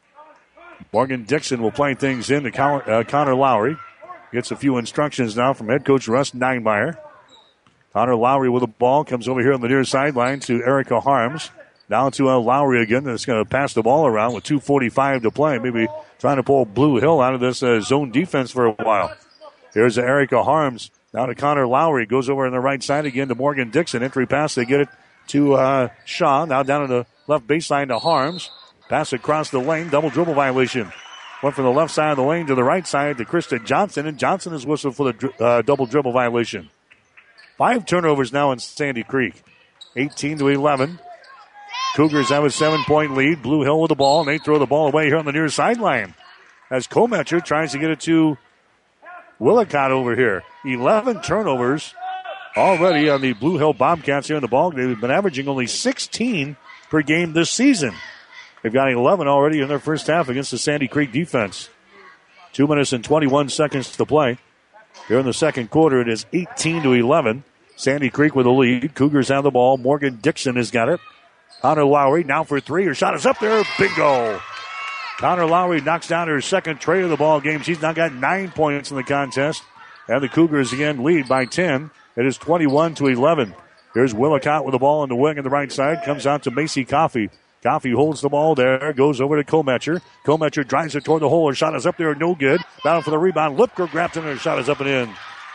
Morgan Dixon will play things in to Con- uh, Connor Lowry. Gets a few instructions now from head coach Russ Ninemeyer. Connor Lowry with the ball. Comes over here on the near sideline to Erica Harms. Now to uh, Lowry again. That's going to pass the ball around with two forty-five to play. Maybe trying to pull Blue Hill out of this uh, zone defense for a while. Here's Erica Harms. Now to Connor Lowry. Goes over on the right side again to Morgan Dixon. Entry pass. They get it to uh, Shaw. Now down to the left baseline to Harms. Pass across the lane. Double dribble violation. Went from the left side of the lane to the right side to Krista Johnson. And Johnson is whistled for the uh, double dribble violation. Five turnovers now in Sandy Creek. eighteen to eleven. Cougars have a seven-point lead. Blue Hill with the ball, and they throw the ball away here on the near sideline. As Kometcher tries to get it to Willicott over here. eleven turnovers already on the Blue Hill Bobcats here in the ball. They've been averaging only sixteen per game this season. They've got eleven already in their first half against the Sandy Creek defense. Two minutes and twenty-one seconds to play. Here in the second quarter, it is eighteen to eleven. Sandy Creek with the lead. Cougars have the ball. Morgan Dixon has got it. Connor Lowry now for three. Her shot is up there. Bingo. Connor Lowry knocks down her second tray of the ball game. She's now got nine points in the contest. And the Cougars again lead by ten. It is twenty-one to eleven. Here's Willicott with the ball on the wing on the right side. Comes out to Macy Coffey. Coffey holds the ball there. Goes over to Kometcher. Kometcher drives it toward the hole. Her shot is up there. No good. Battle for the rebound. Lipker grabs it and her shot is up and in.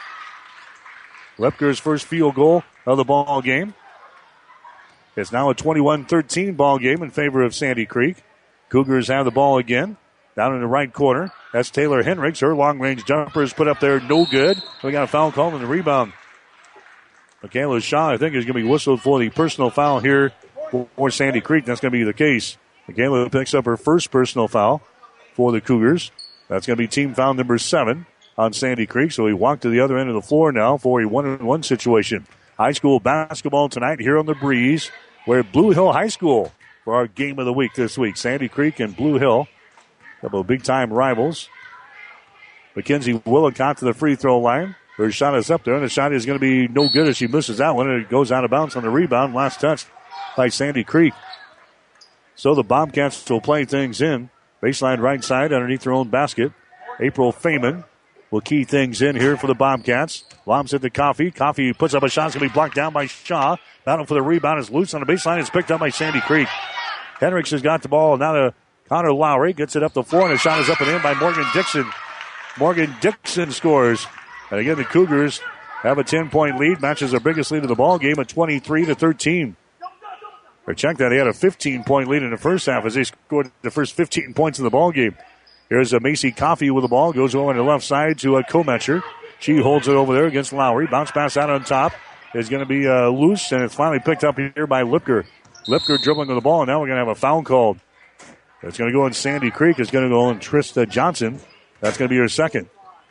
Lipker's first field goal of the ball game. It's now a twenty-one thirteen ball game in favor of Sandy Creek. Cougars have the ball again. Down in the right corner. That's Taylor Henricks. Her long-range jumper is put up there. No good. We got a foul call on the rebound. Michaela Shaw, I think, is going to be whistled for the personal foul here for Sandy Creek. That's going to be the case. Michaela picks up her first personal foul for the Cougars. That's going to be team foul number seven on Sandy Creek. So we walk to the other end of the floor now for a one-on-one situation. High school basketball tonight here on the Breeze. We're at Blue Hill High School for our game of the week this week. Sandy Creek and Blue Hill. A couple of big-time rivals. Mackenzie Willicott to the free throw line. Her shot is up there, and the shot is going to be no good as she misses that one, and it goes out of bounds on the rebound. Last touch by Sandy Creek. So the Bobcats will play things in. Baseline right side underneath their own basket. April Feynman will key things in here for the Bobcats. Lobs it to Coffey. Coffey puts up a shot. It's going to be blocked down by Shaw. Battle for the rebound is loose on the baseline. It's picked up by Sandy Creek. Henricks has got the ball. Now to Connor Lowry. Gets it up the floor, and the shot is up and in by Morgan Dixon. Morgan Dixon scores. And again, the Cougars have a ten-point lead. Matches their biggest lead of the ball game at twenty-three to thirteen. Or check that, he had a fifteen-point lead in the first half as they scored the first fifteen points of the ball game. Here's a Macy Coffey with the ball. Goes over on the left side to a Kometcher. She holds it over there against Lowry. Bounce pass out on top is going to be uh, loose, and it's finally picked up here by Lipker. Lipker dribbling with the ball, and now we're going to have a foul called. It's going to go in Sandy Creek. It's going to go in Trista Johnson. That's going to be her second.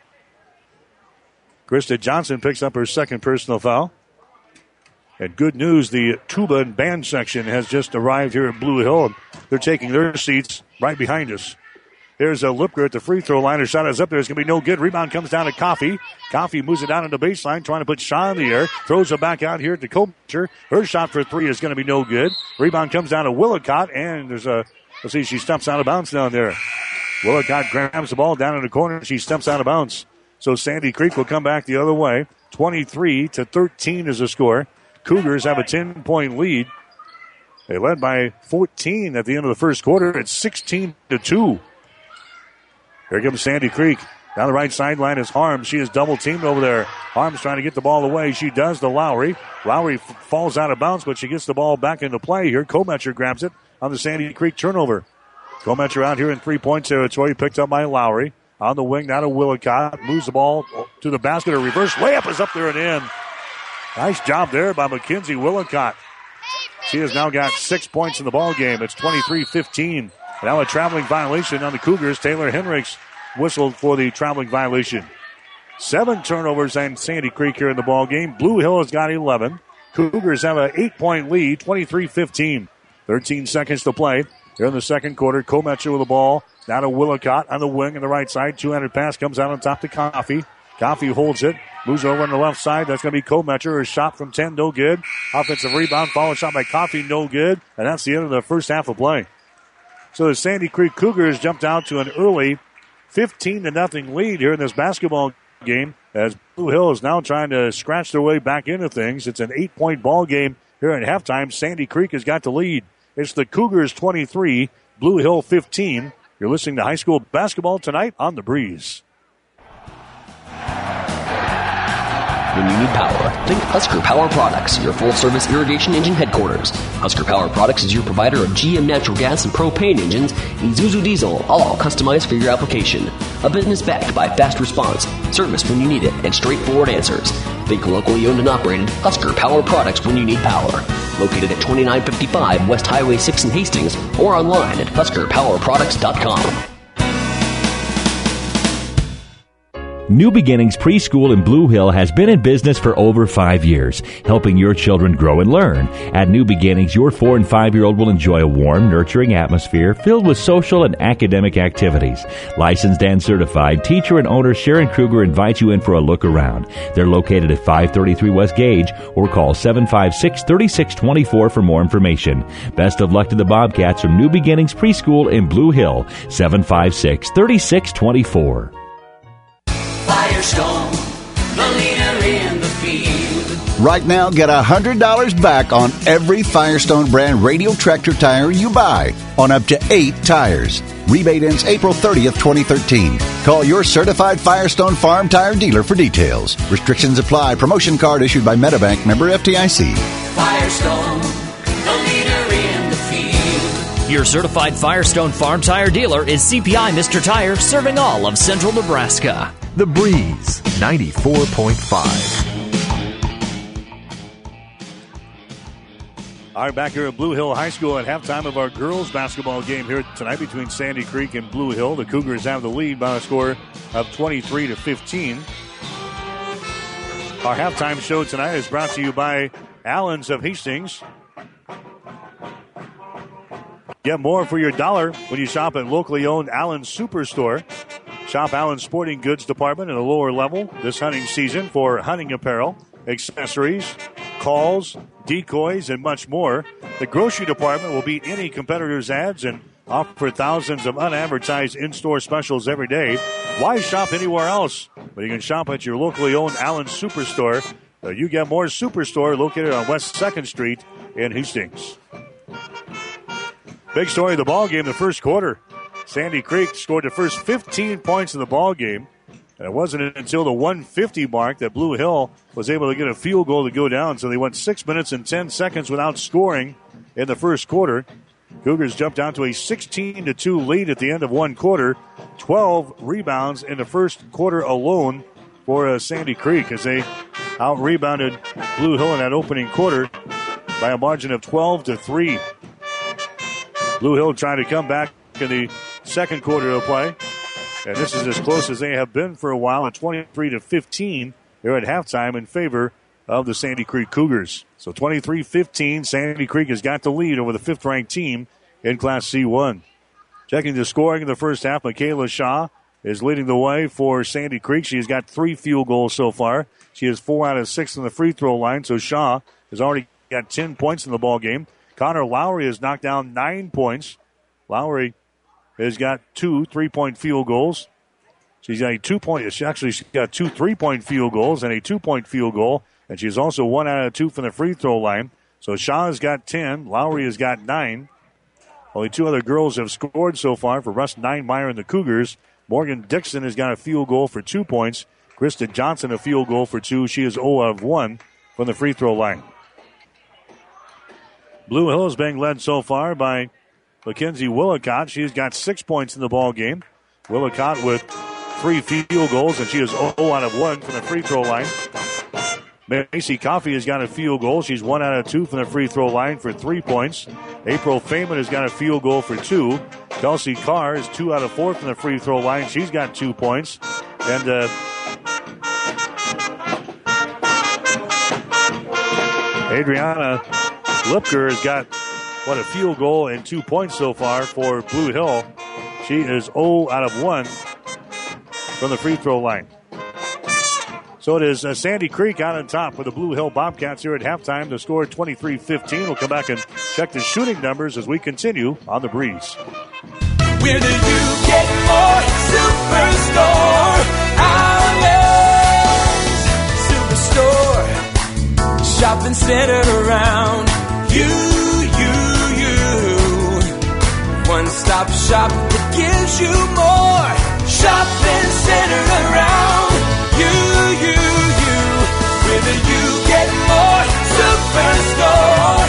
Krista Johnson picks up her second personal foul. And good news, the tuba and band section has just arrived here at Blue Hill. They're taking their seats right behind us. Here's a Lipker at the free throw line. Her shot is up there. It's going to be no good. Rebound comes down to Coffey. Coffey moves it down into the baseline, trying to put Shaw in the air. Throws it back out here to Kometcher. Her shot for three is going to be no good. Rebound comes down to Willicott, and there's a, let's see, she steps out of bounds down there. Willicott grabs the ball down in the corner. She steps out of bounds. So Sandy Creek will come back the other way. twenty-three to thirteen is the score. Cougars have a ten-point lead. They led by fourteen at the end of the first quarter. It's sixteen to two. Here comes Sandy Creek. Down the right sideline is Harms. She is double-teamed over there. Harms trying to get the ball away. She does to Lowry. Lowry f- falls out of bounds, but she gets the ball back into play here. Kometcher grabs it on the Sandy Creek turnover. Kometcher out here in three-point territory, picked up by Lowry. On the wing, now to Willicott. Moves the ball to the basket. A reverse layup is up there and in. Nice job there by Mackenzie Willicott. She has now got six points in the ball game. It's twenty-three fifteen. Now a traveling violation on the Cougars. Taylor Henricks whistled for the traveling violation. Seven turnovers on Sandy Creek here in the ball game. Blue Hill has got eleven. Cougars have an eight-point lead, twenty-three fifteen. thirteen seconds to play. Here in the second quarter, Kometcher with the ball. Now to Willicott on the wing on the right side. two-handed pass comes out on top to Coffey. Coffey holds it. Moves over on the left side. That's going to be Kometcher. Her shot from ten, no good. Offensive rebound, followed shot by Coffey, no good. And that's the end of the first half of play. So the Sandy Creek Cougars jumped out to an early fifteen to nothing lead here in this basketball game as Blue Hill is now trying to scratch their way back into things. It's an eight-point ball game here at halftime. Sandy Creek has got the lead. It's the Cougars twenty-three, Blue Hill fifteen. You're listening to high school basketball tonight on The Breeze. When you need power, think Husker Power Products, your full-service irrigation engine headquarters. Husker Power Products is your provider of G M natural gas and propane engines, Isuzu diesel, all customized for your application. A business backed by fast response, service when you need it, and straightforward answers. Think locally owned and operated Husker Power Products when you need power. Located at twenty-nine fifty-five West Highway six in Hastings, or online at husker power products dot com. New Beginnings Preschool in Blue Hill has been in business for over five years, helping your children grow and learn. At New Beginnings, your four and five-year-old will enjoy a warm, nurturing atmosphere filled with social and academic activities. Licensed and certified, teacher and owner Sharon Kruger invites you in for a look around. They're located at five thirty-three West Gage, or call seven five six, three six two four for more information. Best of luck to the Bobcats from New Beginnings Preschool in Blue Hill, seven five six, three six two four. Firestone, the leader in the field. Right now, get one hundred dollars back on every Firestone brand radial tractor tire you buy on up to eight tires. Rebate ends April thirtieth, twenty thirteen. Call your certified Firestone Farm Tire dealer for details. Restrictions apply. Promotion card issued by Metabank, member F D I C. Firestone, the leader in the field. Your certified Firestone Farm Tire dealer is C P I Mister Tire, serving all of central Nebraska. The Breeze, ninety-four point five. All right, back here at Blue Hill High School at halftime of our girls basketball game here tonight between Sandy Creek and Blue Hill. The Cougars have the lead by a score of twenty-three to fifteen. Our halftime show tonight is brought to you by Allen's of Hastings. Get more for your dollar when you shop at locally owned Allen's Superstore. Shop Allen's Sporting Goods Department at a lower level this hunting season for hunting apparel, accessories, calls, decoys, and much more. The grocery department will beat any competitor's ads and offer thousands of unadvertised in-store specials every day. Why shop anywhere else? But you can shop at your locally owned Allen's Superstore. Uh, you Get More Superstore located on West second Street in Hastings. Big story of the ball game, the first quarter. Sandy Creek scored the first fifteen points in the ball game. And it wasn't until the one fifty mark that Blue Hill was able to get a field goal to go down. So they went six minutes and ten seconds without scoring in the first quarter. Cougars jumped down to a sixteen to two lead at the end of one quarter. twelve rebounds in the first quarter alone for uh, Sandy Creek as they out-rebounded Blue Hill in that opening quarter by a margin of twelve to three. Blue Hill trying to come back in the second quarter of play. And this is as close as they have been for a while at twenty-three to fifteen. They're at halftime in favor of the Sandy Creek Cougars. So twenty-three fifteen, Sandy Creek has got the lead over the fifth-ranked team in Class C one. Checking the scoring in the first half, Michaela Shaw is leading the way for Sandy Creek. She has got three field goals so far. She has four out of six on the free throw line, so Shaw has already got ten points in the ball game. Connor Lowry has knocked down nine points. Lowry has got two three-point field goals. She's got a two-point. She actually she's got two three-point field goals and a two-point field goal, and she's also one out of two from the free throw line. So Shaw has got ten. Lowry has got nine. Only two other girls have scored so far for Russ Ninemeyer and the Cougars. Morgan Dixon has got a field goal for two points. Krista Johnson a field goal for two. She is zero out of one from the free throw line. Blue Hill is being led so far by Mackenzie Willicott. She's got six points in the ball game. Willicott with three field goals, and she is zero out of one from the free throw line. Macy Coffey has got a field goal. She's one out of two from the free throw line for three points. April Feynman has got a field goal for two. Kelsey Carr is two out of four from the free throw line. She's got two points. And uh, Adriana Lipker has got, what, a field goal and two points so far for Blue Hill. She is zero out of one from the free throw line. So it is uh, Sandy Creek out on top with the Blue Hill Bobcats here at halftime. The score twenty-three fifteen. We'll come back and check the shooting numbers as we continue on the Breeze. Where do you get more? Superstore. Outlets. Superstore. Shopping centered around you, you, you. One stop shop that gives you more. Shopping centered around you, you, you. Whether you get more. Superstore.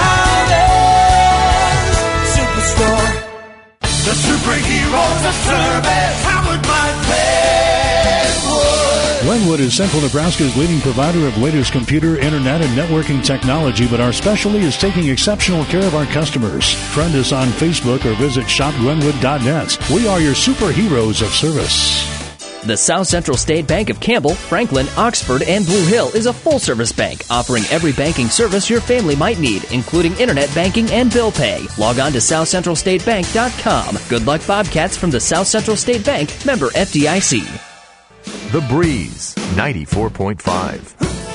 Outlets. Superstore. The superheroes of service, powered by Glenwood. Glenwood is Central Nebraska's leading provider of latest computer, internet, and networking technology, but our specialty is taking exceptional care of our customers. Friend us on Facebook or visit shop glenwood dot net. We are your superheroes of service. The South Central State Bank of Campbell, Franklin, Oxford, and Blue Hill is a full-service bank offering every banking service your family might need, including internet banking and bill pay. Log on to south central state bank dot com. Good luck, Bobcats, from the South Central State Bank, member F D I C. The Breeze, ninety-four point five.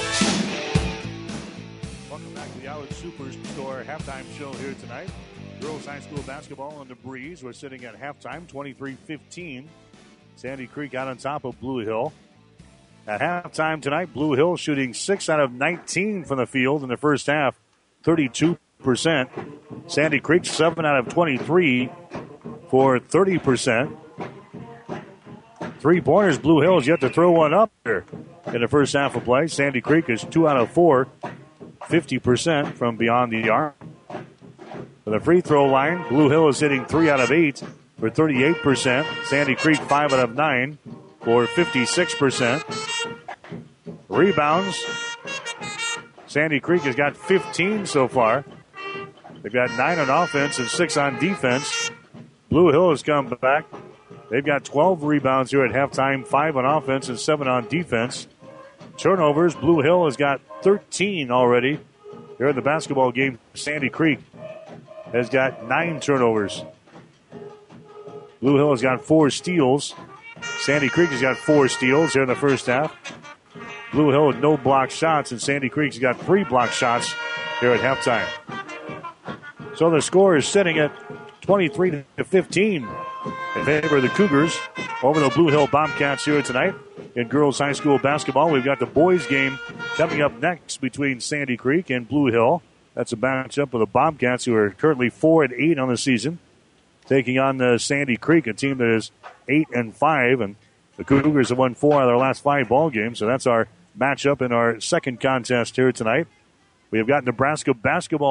Welcome back to the Outlet Superstore halftime show here tonight. Girls High School basketball on the Breeze. We're sitting at halftime, twenty-three fifteen. Sandy Creek out on top of Blue Hill. At halftime tonight, Blue Hill shooting six out of nineteen from the field in the first half, thirty-two percent. Sandy Creek, seven out of twenty-three for thirty percent. Three-pointers, Blue Hill has yet to throw one up here in the first half of play. Sandy Creek is two out of four, fifty percent from beyond the arc. For the free throw line, Blue Hill is hitting three out of eight for thirty-eight percent. Sandy Creek, five out of nine for fifty-six percent. Rebounds, Sandy Creek has got fifteen so far. They've got nine on offense and six on defense. Blue Hill has come back. They've got twelve rebounds here at halftime, five on offense and seven on defense. Turnovers, Blue Hill has got thirteen already. Here in the basketball game, Sandy Creek has got nine turnovers. Blue Hill has got four steals. Sandy Creek has got four steals here in the first half. Blue Hill with no block shots, and Sandy Creek's got three block shots here at halftime. So the score is sitting at twenty-three to fifteen in favor of the Cougars over the Blue Hill Bobcats here tonight. In girls high school basketball, we've got the boys game coming up next between Sandy Creek and Blue Hill. That's a matchup with the Bobcats, who are currently four and eight on the season, taking on the Sandy Creek, a team that is eight and five, and the Cougars have won four out of their last five ball games. So that's our matchup in our second contest here tonight. We have got Nebraska basketball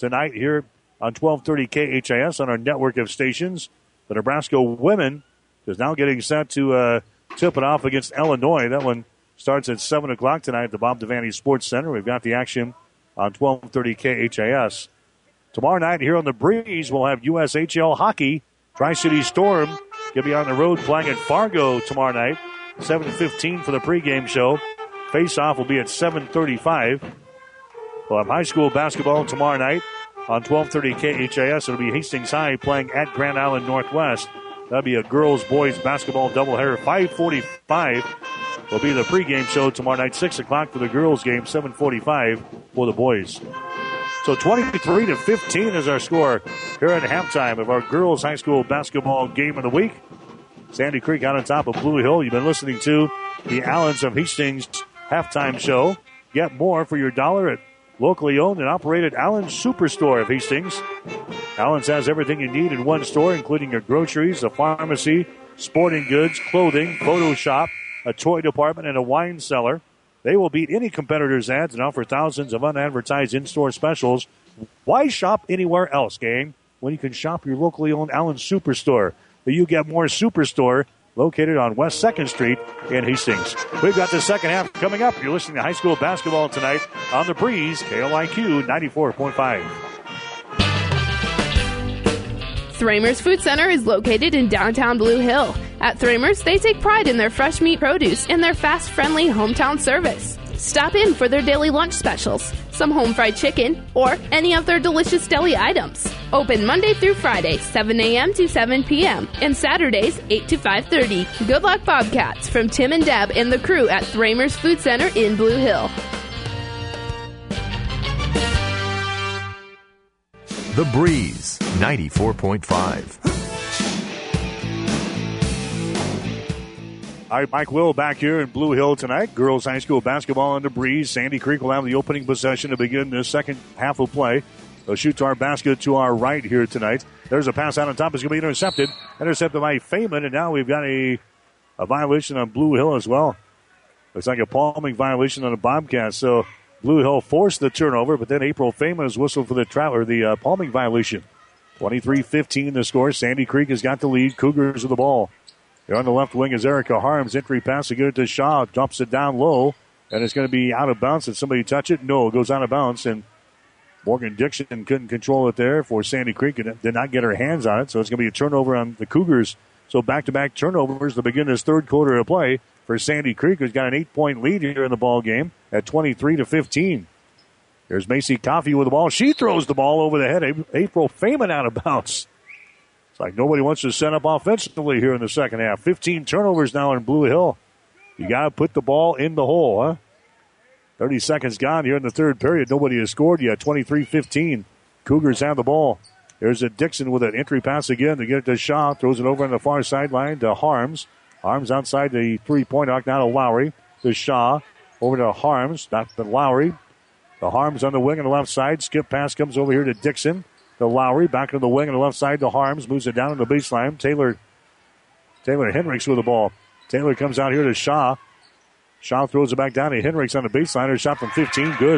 tonight here on twelve thirty K H I S on our network of stations. The Nebraska women is now getting set to uh, tip it off against Illinois. That one starts at seven o'clock tonight at the Bob Devaney Sports Center. We've got the action on twelve thirty K H I S. Tomorrow night here on the Breeze, we'll have U S H L hockey. Tri-City Storm going to be on the road playing at Fargo tomorrow night. seven fifteen for the pregame show. Face-off will be at seven thirty-five. We'll have high school basketball tomorrow night on twelve thirty K H I S. It'll be Hastings High playing at Grand Island Northwest. That'll be a girls-boys basketball doubleheader. five forty-five will be the pregame show tomorrow night. six o'clock for the girls game. seven forty-five for the boys. So twenty-three to fifteen is our score here at halftime of our girls high school basketball game of the week. Sandy Creek out on top of Blue Hill. You've been listening to the Allens of Hastings halftime show. Get more for your dollar at locally owned and operated Allen's Superstore of Hastings. Allen's has everything you need in one store, including your groceries, a pharmacy, sporting goods, clothing, photo shop, a toy department, and a wine cellar. They will beat any competitor's ads and offer thousands of unadvertised in-store specials. Why shop anywhere else, gang, when you can shop your locally owned Allen's Superstore? The You Get More Superstore, located on West second Street in Hastings. We've got the second half coming up. You're listening to high school basketball tonight on the Breeze, K L I Q ninety-four point five. Thramer's Food Center is located in downtown Blue Hill. At Thramer's, they take pride in their fresh meat produce and their fast, friendly hometown service. Stop in for their daily lunch specials, some home fried chicken, or any of their delicious deli items. Open Monday through Friday, seven a.m. to seven p.m., and Saturdays, eight to five thirty. Good luck, Bobcats, from Tim and Deb and the crew at Thramer's Food Center in Blue Hill. The Breeze, ninety-four point five. All right, Mike Will back here in Blue Hill tonight. Girls high school basketball on the Breeze. Sandy Creek will have the opening possession to begin the second half of play. They'll shoot to our basket to our right here tonight. There's a pass out on top. It's going to be intercepted. Intercepted by Feynman, and now we've got a, a violation on Blue Hill as well. Looks like a palming violation on the Bobcats. So Blue Hill forced the turnover, but then April Feynman is whistled for the tra- or the uh, palming violation. twenty-three fifteen the score. Sandy Creek has got the lead. Cougars with the ball. Here on the left wing is Erica Harms. Entry pass to get it to Shaw. Dumps it down low. And it's going to be out of bounds. Did somebody touch it? No, it goes out of bounds. And Morgan Dixon couldn't control it there for Sandy Creek and did not get her hands on it. So it's going to be a turnover on the Cougars. So back-to-back turnovers to begin this third quarter of play for Sandy Creek, who's got an eight-point lead here in the ball game at twenty-three to fifteen. There's Macy Coffey with the ball. She throws the ball over the head. April Feynman out of bounds. It's like nobody wants to set up offensively here in the second half. fifteen turnovers now in Blue Hill. You got to put the ball in the hole, huh? thirty seconds gone here in the third period. Nobody has scored yet. twenty-three fifteen. Cougars have the ball. There's a Dixon with an entry pass again to get it to Shaw. Throws it over on the far sideline to Harms. Harms outside the three-point arc now to Lowry. To Shaw. Over to Harms. Not to Lowry. The Harms on the wing on the left side. Skip pass comes over here to Dixon. To Lowry. Back on the wing on the left side to Harms. Moves it down on the baseline. Taylor Taylor Henricks with the ball. Taylor comes out here to Shaw. Shaw throws it back down to Henricks on the baseline. Her shot from fifteen. Good.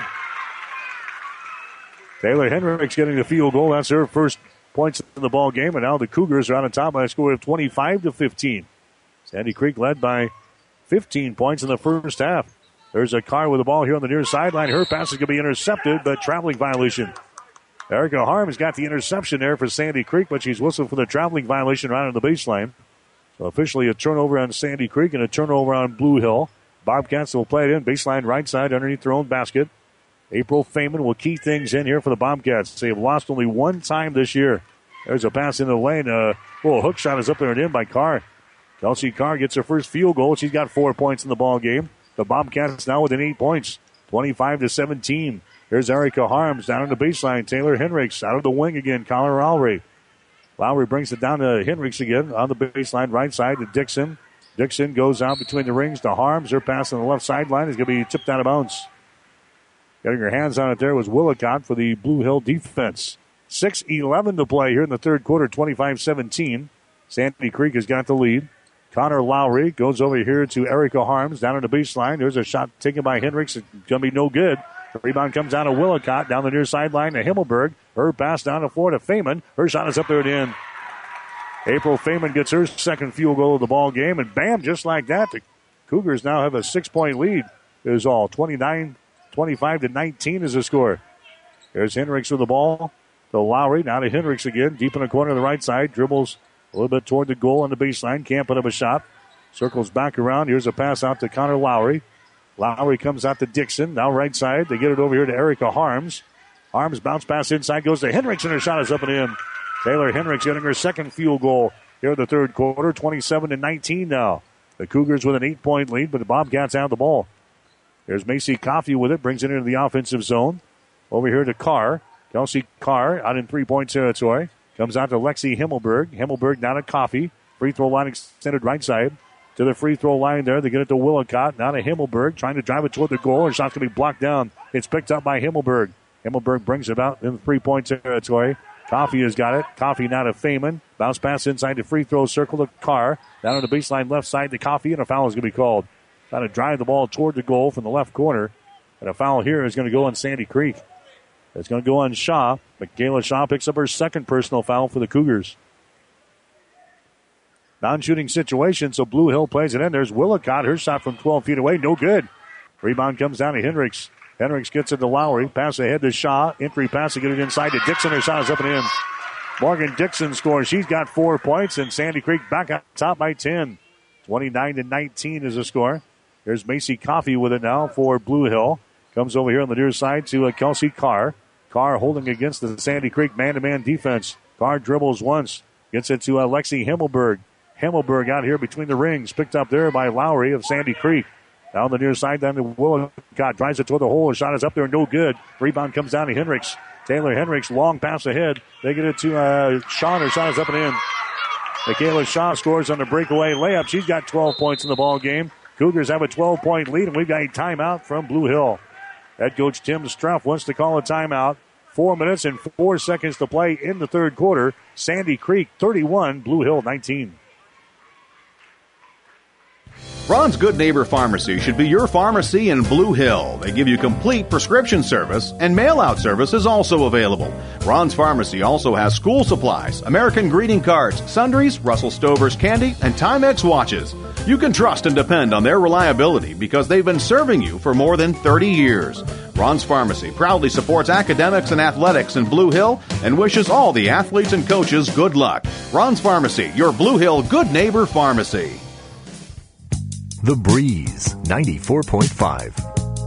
Taylor Henricks getting the field goal. That's her first points in the ball game. And now the Cougars are on the top by a score of twenty-five to fifteen. Sandy Creek led by fifteen points in the first half. There's a car with the ball here on the near sideline. Her pass is going to be intercepted, but traveling violation. Erica Harms got the interception there for Sandy Creek, but she's whistled for the traveling violation right on the baseline. So officially a turnover on Sandy Creek and a turnover on Blue Hill. Bobcats will play it in. Baseline right side underneath their own basket. April Feynman will key things in here for the Bobcats. They have lost only one time this year. There's a pass in the lane. Uh, oh, a hook shot is up there and in by Carr. Kelsey Carr gets her first field goal. She's got four points in the ball game. The Bobcats now within eight points. twenty-five to seventeen. Here's Erica Harms down on the baseline. Taylor Henricks out of the wing again. Connor Lowry. Lowry brings it down to Henricks again on the baseline right side to Dixon. Dixon goes out between the rings to Harms. Her pass on the left sideline is going to be tipped out of bounds. Getting her hands on it there was Willicott for the Blue Hill defense. six eleven to play here in the third quarter, twenty-five seventeen. Sandy Creek has got the lead. Connor Lowry goes over here to Erica Harms down on the baseline. There's a shot taken by Henricks. It's going to be no good. Rebound comes out of Willicott down the near sideline to Himmelberg. Her pass down the floor to Feynman. Her shot is up there at the end. April Feynman gets her second field goal of the ball game, and bam, just like that, the Cougars now have a six-point lead. It is all twenty-nine, twenty-five to nineteen is the score. There's Hendricks with the ball to Lowry. Now to Hendricks again, deep in the corner of the right side. Dribbles a little bit toward the goal on the baseline. Can't put up a shot. Circles back around. Here's a pass out to Connor Lowry. Lowry comes out to Dixon. Now right side. They get it over here to Erica Harms. Harms bounce pass inside. Goes to Hendricks, and her shot is up and in. Taylor Hendricks getting her second field goal here in the third quarter. twenty-seven to nineteen now. The Cougars with an eight-point lead, but the Bobcats have the ball. There's Macy Coffey with it. Brings it into the offensive zone. Over here to Carr. Kelsey Carr out in three-point territory. Comes out to Lexi Himmelberg. Himmelberg down to Coffey. Free throw line extended right side. To the free throw line there. They get it to Willicott. Now to Himmelberg. Trying to drive it toward the goal. Her shot's going to be blocked down. It's picked up by Himmelberg. Himmelberg brings it out in the three-point territory. Coffey has got it. Coffey now to Feynman. Bounce pass inside the free throw circle to Carr. Down on the baseline left side to Coffey, and a foul is going to be called. Trying to drive the ball toward the goal from the left corner. And a foul here is going to go on Sandy Creek. It's going to go on Shaw. Michaela Shaw picks up her second personal foul for the Cougars. Non-shooting situation, so Blue Hill plays it in. There's Willicott. Her shot from twelve feet away. No good. Rebound comes down to Hendricks. Hendricks gets it to Lowry. Pass ahead to Shaw. Entry pass to get it inside to Dixon. Her shot is up and in. Morgan Dixon scores. She's got four points, and Sandy Creek back on top by ten. twenty-nine to nineteen is the score. There's Macy Coffey with it now for Blue Hill. Comes over here on the near side to uh, Kelsey Carr. Carr holding against the Sandy Creek man-to-man defense. Carr dribbles once. Gets it to uh, Lexi Himmelberg. Himmelberg out here between the rings. Picked up there by Lowry of Sandy Creek. Down the near side, down to Willicott. Drives it toward the hole. Her shot is up there. No good. Rebound comes down to Hendricks. Taylor Hendricks, long pass ahead. They get it to uh, Shaw. Her shot is up and in. Michaela Shaw scores on the breakaway layup. She's got twelve points in the ball game. Cougars have a twelve-point lead, and we've got a timeout from Blue Hill. Head coach Tim Struff wants to call a timeout. Four minutes and four seconds to play in the third quarter. Sandy Creek thirty-one, Blue Hill nineteen. Ron's Good Neighbor Pharmacy should be your pharmacy in Blue Hill. They give you complete prescription service, and mail-out service is also available. Ron's Pharmacy also has school supplies, American greeting cards, sundries, Russell Stover's candy, and Timex watches. You can trust and depend on their reliability because they've been serving you for more than thirty years. Ron's Pharmacy proudly supports academics and athletics in Blue Hill and wishes all the athletes and coaches good luck. Ron's Pharmacy, your Blue Hill Good Neighbor Pharmacy. The Breeze, ninety-four point five.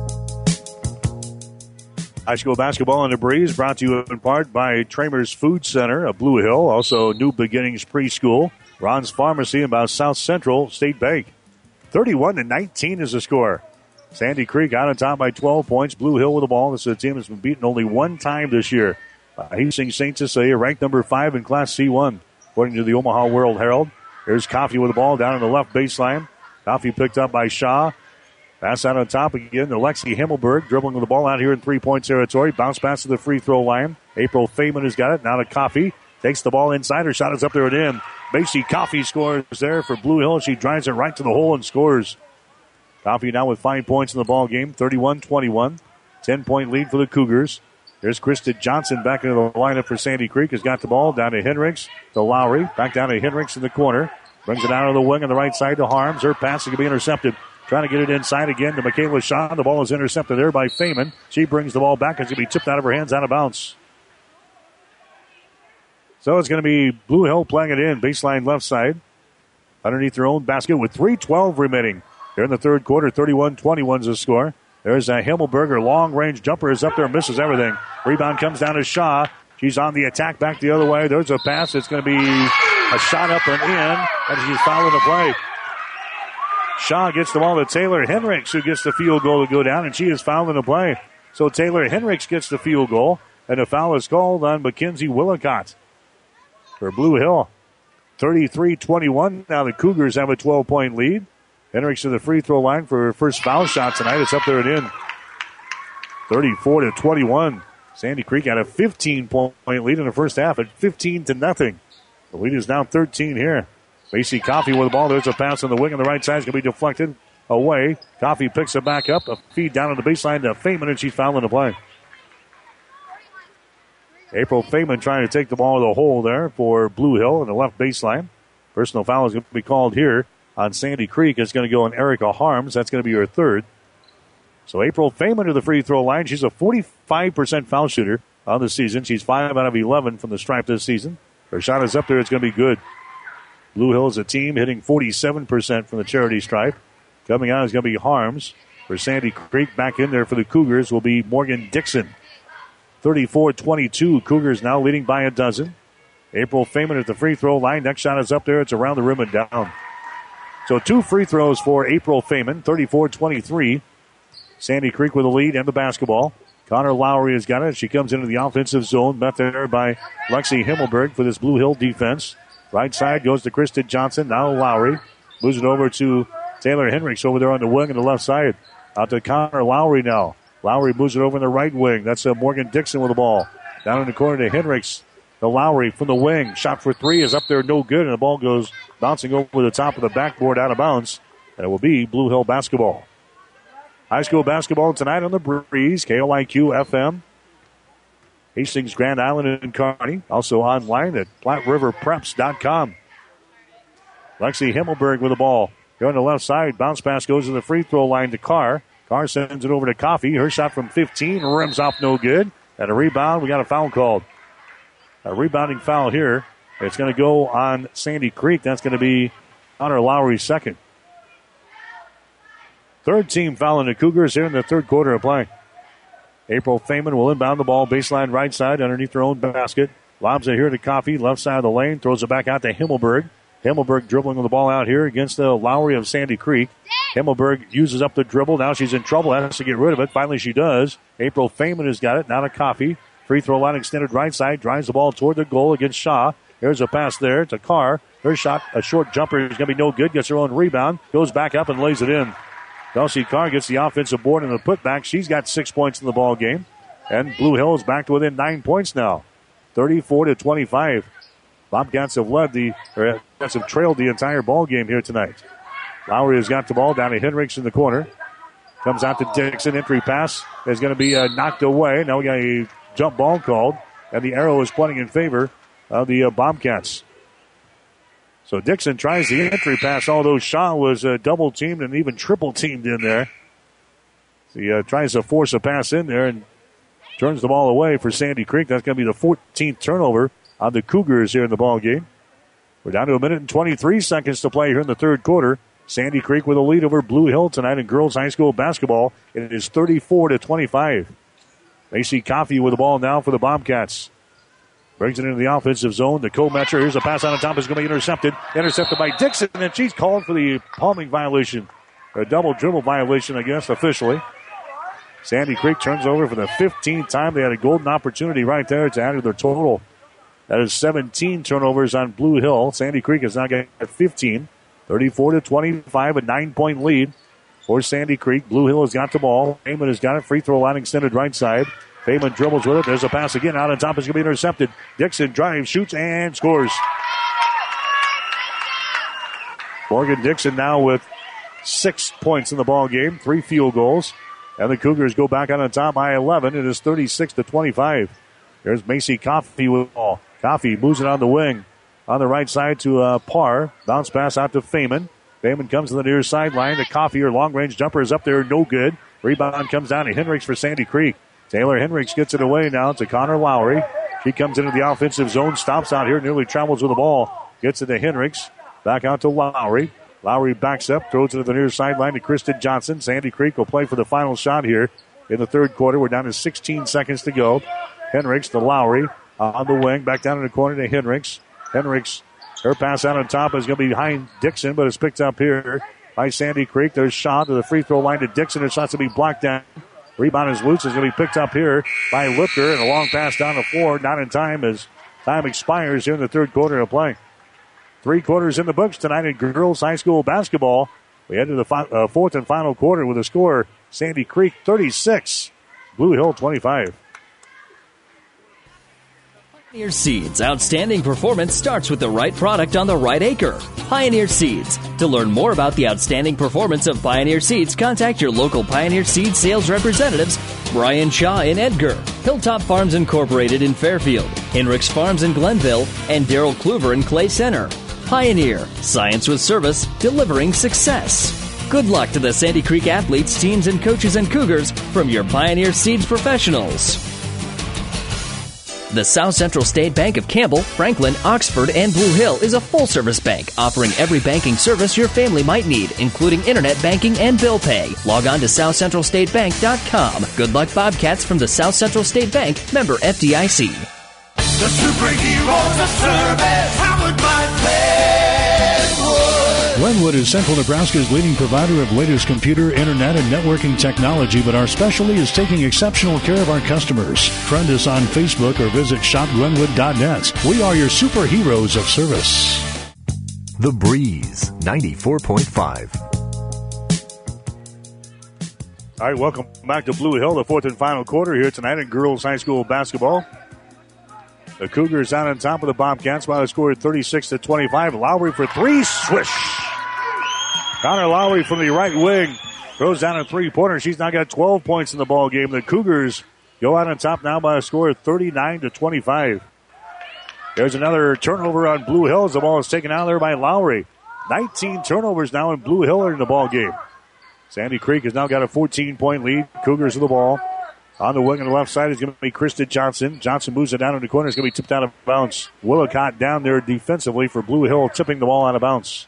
High school basketball on the Breeze brought to you in part by Tramer's Food Center of Blue Hill, also New Beginnings Preschool, Ron's Pharmacy, and about South Central State Bank. thirty-one to nineteen is the score. Sandy Creek out on top by twelve points. Blue Hill with the ball. This is a team that's been beaten only one time this year. Uh, Hastings Saint Cecilia ranked number five in Class C one, according to the Omaha World Herald. Here's Coffey with the ball down on the left baseline. Coffey picked up by Shaw. Pass out on top again to Lexi Himmelberg, dribbling with the ball out here in three-point territory. Bounce pass to the free throw line. April Feynman has got it. Now to Coffey. Takes the ball inside. Her shot is up there and in. Macy Coffey scores there for Blue Hill. She drives it right to the hole and scores. Coffey now with five points in the ball game. thirty-one twenty-one. ten-point lead for the Cougars. There's Krista Johnson back into the lineup for Sandy Creek. Has got the ball down to Hendricks. To Lowry. Back down to Hendricks in the corner. Brings it out of the wing on the right side to Harms. Her pass is going to be intercepted. Trying to get it inside again to Michaela Shaw. The ball is intercepted there by Feynman. She brings the ball back. It's going to be tipped out of her hands, out of bounds. So it's going to be Blue Hill playing it in. Baseline left side. Underneath their own basket with three twelve remaining. Here in the third quarter, thirty-one twenty-one is the score. There's a Himmelberger. Long-range jumper is up there. Misses everything. Rebound comes down to Shaw. She's on the attack back the other way. There's a pass. It's going to be a shot up and in. And she's fouling the play. Shaw gets the ball to Taylor Hendricks, who gets the field goal to go down, and she is fouling the play. So Taylor Hendricks gets the field goal, and a foul is called on Mackenzie Willicott for Blue Hill. thirty-three twenty-one. Now the Cougars have a twelve-point lead. Hendricks to the free throw line for her first foul shot tonight. It's up there and in. thirty-four to twenty-one. Sandy Creek had a fifteen-point lead in the first half at fifteen to nothing. The lead is now thirteen here. Macy Coffey with the ball. There's a pass on the wing on the right side. It's going to be deflected. away. Coffee picks it back up. A feed down on the baseline to Feynman, and she's fouling the play. April Feynman trying to take the ball to the hole there for Blue Hill in the left baseline. Personal foul is going to be called here on Sandy Creek. It's going to go on Erica Harms. That's going to be her third. So April Feynman to the free throw line. She's a forty-five percent foul shooter on the season. She's five out of eleven from the stripe this season. Her shot is up there. It's going to be good. Blue Hill is a team hitting forty-seven percent from the charity stripe. Coming out is going to be Harms. For Sandy Creek, back in there for the Cougars will be Morgan Dixon. thirty-four twenty-two. Cougars now leading by a dozen. April Feynman at the free throw line. Next shot is up there. It's around the rim and down. So two free throws for April Feynman. thirty-four twenty-three. Sandy Creek with the lead and the basketball. Connor Lowry has got it. She comes into the offensive zone. Met there by Lexi Himmelberg for this Blue Hill defense. Right side goes to Kristen Johnson. Now Lowry. Moves it over to Taylor Henricks over there on the wing on the left side. Out to Connor Lowry now. Lowry moves it over in the right wing. That's uh, Morgan Dixon with the ball. Down in the corner to Henricks. The Lowry from the wing. Shot for three is up there, no good. And the ball goes bouncing over the top of the backboard out of bounds. And it will be Blue Hill basketball. High school basketball tonight on the Breeze. K L I Q F M. Hastings, Grand Island, and Kearney. Also online at Platte River Preps dot com. Lexi Himmelberg with the ball. Here on the left side. Bounce pass goes to the free throw line to Carr. Carr sends it over to Coffey. Her shot from fifteen. Rims off no good. And a rebound. We got a foul called. A rebounding foul here. It's going to go on Sandy Creek. That's going to be Connor Lowry's second. Third team foul in the Cougars here in the third quarter of play. April Feynman will inbound the ball. Baseline right side underneath her own basket. Lobs it here to Coffey. Left side of the lane. Throws it back out to Himmelberg. Himmelberg dribbling the ball out here against the Lowry of Sandy Creek. Himmelberg uses up the dribble. Now she's in trouble. Has to get rid of it. Finally she does. April Feynman has got it. Now to Coffey. Free throw line extended right side. Drives the ball toward the goal against Shaw. There's a pass there to Carr. Her shot, a short jumper, is going to be no good. Gets her own rebound. Goes back up and lays it in. Kelsey Carr gets the offensive board and the putback. She's got six points in the ball game. And Blue Hill is back to within nine points now. thirty-four to twenty-five. Bobcats have led the, or have trailed the entire ball game here tonight. Lowry has got the ball down to Henricks in the corner. Comes out to Dixon. Entry pass is going to be uh, knocked away. Now we got a jump ball called. And the arrow is pointing in favor of the uh, Bobcats. So Dixon tries the entry pass, although Shaw was uh, double teamed and even triple teamed in there. He uh, tries to force a pass in there and turns the ball away for Sandy Creek. That's going to be the fourteenth turnover on the Cougars here in the ball game. We're down to a minute and twenty-three seconds to play here in the third quarter. Sandy Creek with a lead over Blue Hill tonight in girls high school basketball. And it is thirty-four to twenty-five. Macy Coffey with the ball now for the Bobcats. Brings it into the offensive zone. The co-matcher. Here's a pass on the top. Is going to be intercepted. Intercepted by Dixon. And she's called for the palming violation. A double dribble violation, I guess, officially. Sandy Creek turns over for the fifteenth time. They had a golden opportunity right there to add to their total. That is seventeen turnovers on Blue Hill. Sandy Creek has now got fifteen. thirty-four to twenty-five, a nine-point lead for Sandy Creek. Blue Hill has got the ball. Feynman has got it. Free throw line extended right side. Feynman dribbles with it. There's a pass again. Out on top is going to be intercepted. Dixon drives, shoots, and scores. Morgan Dixon now with six points in the ball game. Three field goals. And the Cougars go back on the top by eleven. It is thirty-six to twenty-five. There's Macy Coffey with the ball. Coffey moves it on the wing. On the right side to uh, Parr. Bounce pass out to Feynman. Feynman comes to the near sideline. The Coffey, her long-range jumper is up there. No good. Rebound comes down to Henricks for Sandy Creek. Taylor Henricks gets it away now to Connor Lowry. She comes into the offensive zone. Stops out here. Nearly travels with the ball. Gets it to Henricks. Back out to Lowry. Lowry backs up. Throws it to the near sideline to Kristen Johnson. Sandy Creek will play for the final shot here in the third quarter. We're down to sixteen seconds to go. Henricks to Lowry. Uh, on the wing. Back down in the corner to Henricks. Henricks, her pass out on top is going to be behind Dixon, but it's picked up here by Sandy Creek. There's Shaw to the free throw line to Dixon. It's not to be blocked down. Rebound is loose. It's going to be picked up here by Lipker, and a long pass down the floor. Not in time as time expires here in the third quarter of play. Three quarters in the books tonight in girls high school basketball. We head to the fi- uh, fourth and final quarter with a score: Sandy Creek thirty-six, Blue Hill twenty-five. Pioneer Seeds. Outstanding performance starts with the right product on the right acre. Pioneer Seeds. To learn more about the outstanding performance of Pioneer Seeds, contact your local Pioneer Seeds sales representatives, Brian Shaw in Edgar, Hilltop Farms Incorporated in Fairfield, Henricks Farms in Glenville, and Darrell Kluver in Clay Center. Pioneer. Science with service, delivering success. Good luck to the Sandy Creek athletes, teams, and coaches and Cougars from your Pioneer Seeds professionals. The South Central State Bank of Campbell, Franklin, Oxford, and Blue Hill is a full-service bank offering every banking service your family might need, including internet banking and bill pay. Log on to south central state bank dot com. Good luck, Bobcats, from the South Central State Bank, member F D I C. The superheroes of service, powered by Glenwood. Glenwood is Central Nebraska's leading provider of latest computer, internet, and networking technology, but our specialty is taking exceptional care of our customers. Friend us on Facebook or visit shop glenwood dot net. We are your superheroes of service. The Breeze, ninety-four point five. All right, welcome back to Blue Hill, the fourth and final quarter here tonight in girls high school basketball. The Cougars out on top of the Bobcats by a score of thirty-six to twenty-five. Lowry for three, swish. Connor Lowry from the right wing throws down a three-pointer. She's now got twelve points in the ball game. The Cougars go out on top now by a score of thirty-nine to twenty-five. There's another turnover on Blue Hill as the ball is taken out of there by Lowry. nineteen turnovers now in Blue Hill in the ball game. Sandy Creek has now got a fourteen-point lead. Cougars with the ball. On the wing on the left side is going to be Krista Johnson. Johnson moves it down in the corner. It's going to be tipped out of bounds. Willicott down there defensively for Blue Hill, tipping the ball out of bounds.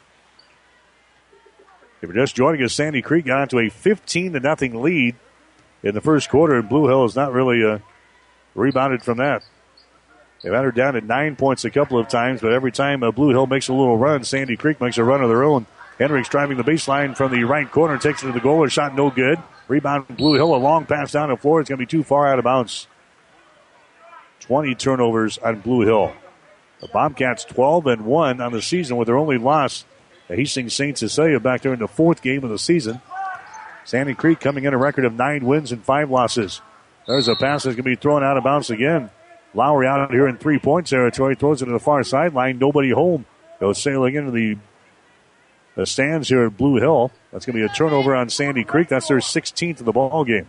If you're just joining us, Sandy Creek got onto a fifteen to nothing lead in the first quarter, and Blue Hill has not really uh, rebounded from that. They've had her down at nine points a couple of times, but every time uh, Blue Hill makes a little run, Sandy Creek makes a run of their own. Henricks driving the baseline from the right corner, takes it to the goal. A shot no good. Rebound Blue Hill, a long pass down the floor. It's going to be too far out of bounds. twenty turnovers on Blue Hill. The Bobcats twelve and one on the season with their only loss. The Hastings Saint Cecilia back there in the fourth game of the season. Sandy Creek coming in a record of nine wins and five losses. There's a pass that's going to be thrown out of bounds again. Lowry out here in three-point territory, throws it to the far sideline. Nobody home. Goes sailing into the, the stands here at Blue Hill. That's going to be a turnover on Sandy Creek. That's their sixteenth of the ball game.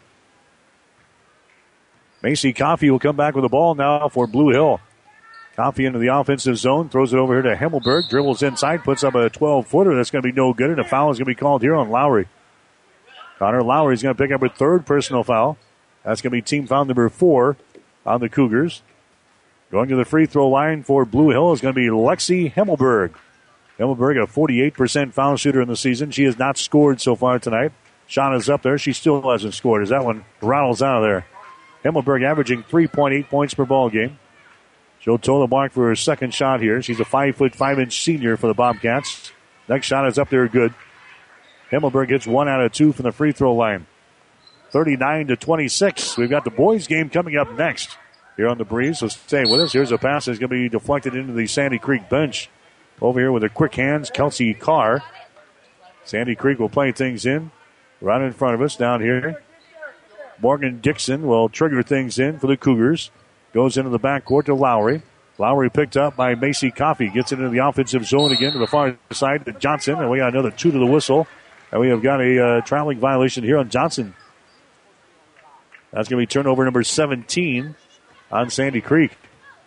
Macy Coffey will come back with the ball now for Blue Hill. Coffey into the offensive zone, throws it over here to Himmelberg, dribbles inside, puts up a twelve-footer. That's going to be no good, and a foul is going to be called here on Lowry. Connor Lowry is going to pick up a third personal foul. That's going to be team foul number four on the Cougars. Going to the free throw line for Blue Hill is going to be Lexi Himmelberg. Himmelberg, a forty-eight percent foul shooter in the season. She has not scored so far tonight. Shot is up there. She still hasn't scored as that one rattles out of there. Himmelberg averaging three point eight points per ball game. She'll toe the mark for her second shot here. She's a five foot five inch senior for the Bobcats. Next shot is up there good. Himmelberg gets one out of two from the free throw line. thirty-nine to twenty-six. We've got the boys game coming up next here on the Breeze. So stay with us. Here's a pass that's going to be deflected into the Sandy Creek bench. Over here with her quick hands, Kelsey Carr. Sandy Creek will play things in right in front of us down here. Morgan Dixon will trigger things in for the Cougars. Goes into the backcourt to Lowry. Lowry picked up by Macy Coffey. Gets into the offensive zone again to the far side to Johnson. And we got another two to the whistle. And we have got a uh, traveling violation here on Johnson. That's going to be turnover number seventeen on Sandy Creek.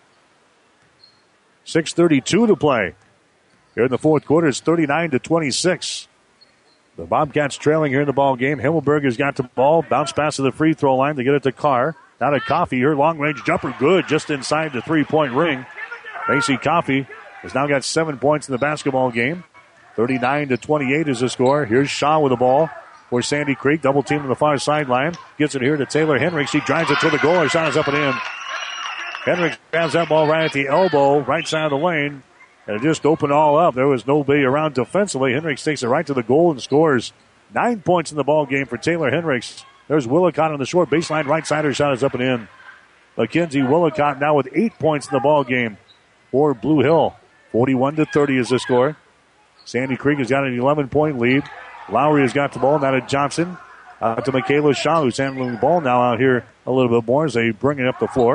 six thirty-two to play. Here in the fourth quarter, it's thirty-nine to twenty-six. The Bobcats trailing here in the ball game. Himmelberg has got the ball. Bounce pass to the free throw line to get it to Carr. Now to Coffey. Her long-range jumper good just inside the three-point ring. Macy Coffey has now got seven points in the basketball game. thirty-nine to twenty-eight is the score. Here's Shaw with the ball for Sandy Creek. Double team on the far sideline. Gets it here to Taylor Henricks. She drives it to the goal. Her shot is up and in. Henricks grabs that ball right at the elbow, right side of the lane. And it just opened all up. There was nobody around defensively. Henricks takes it right to the goal and scores. Nine points in the ball game for Taylor Henricks. There's Willicott on the short baseline. Right side, her shot is up and in. Mackenzie Willicott now with eight points in the ball game for Blue Hill. forty-one to thirty is the score. Sandy Creek has got an eleven-point lead. Lowry has got the ball. Now to Johnson. Out to Michaela Shaw, who's handling the ball now out here a little bit more as they bring it up the floor.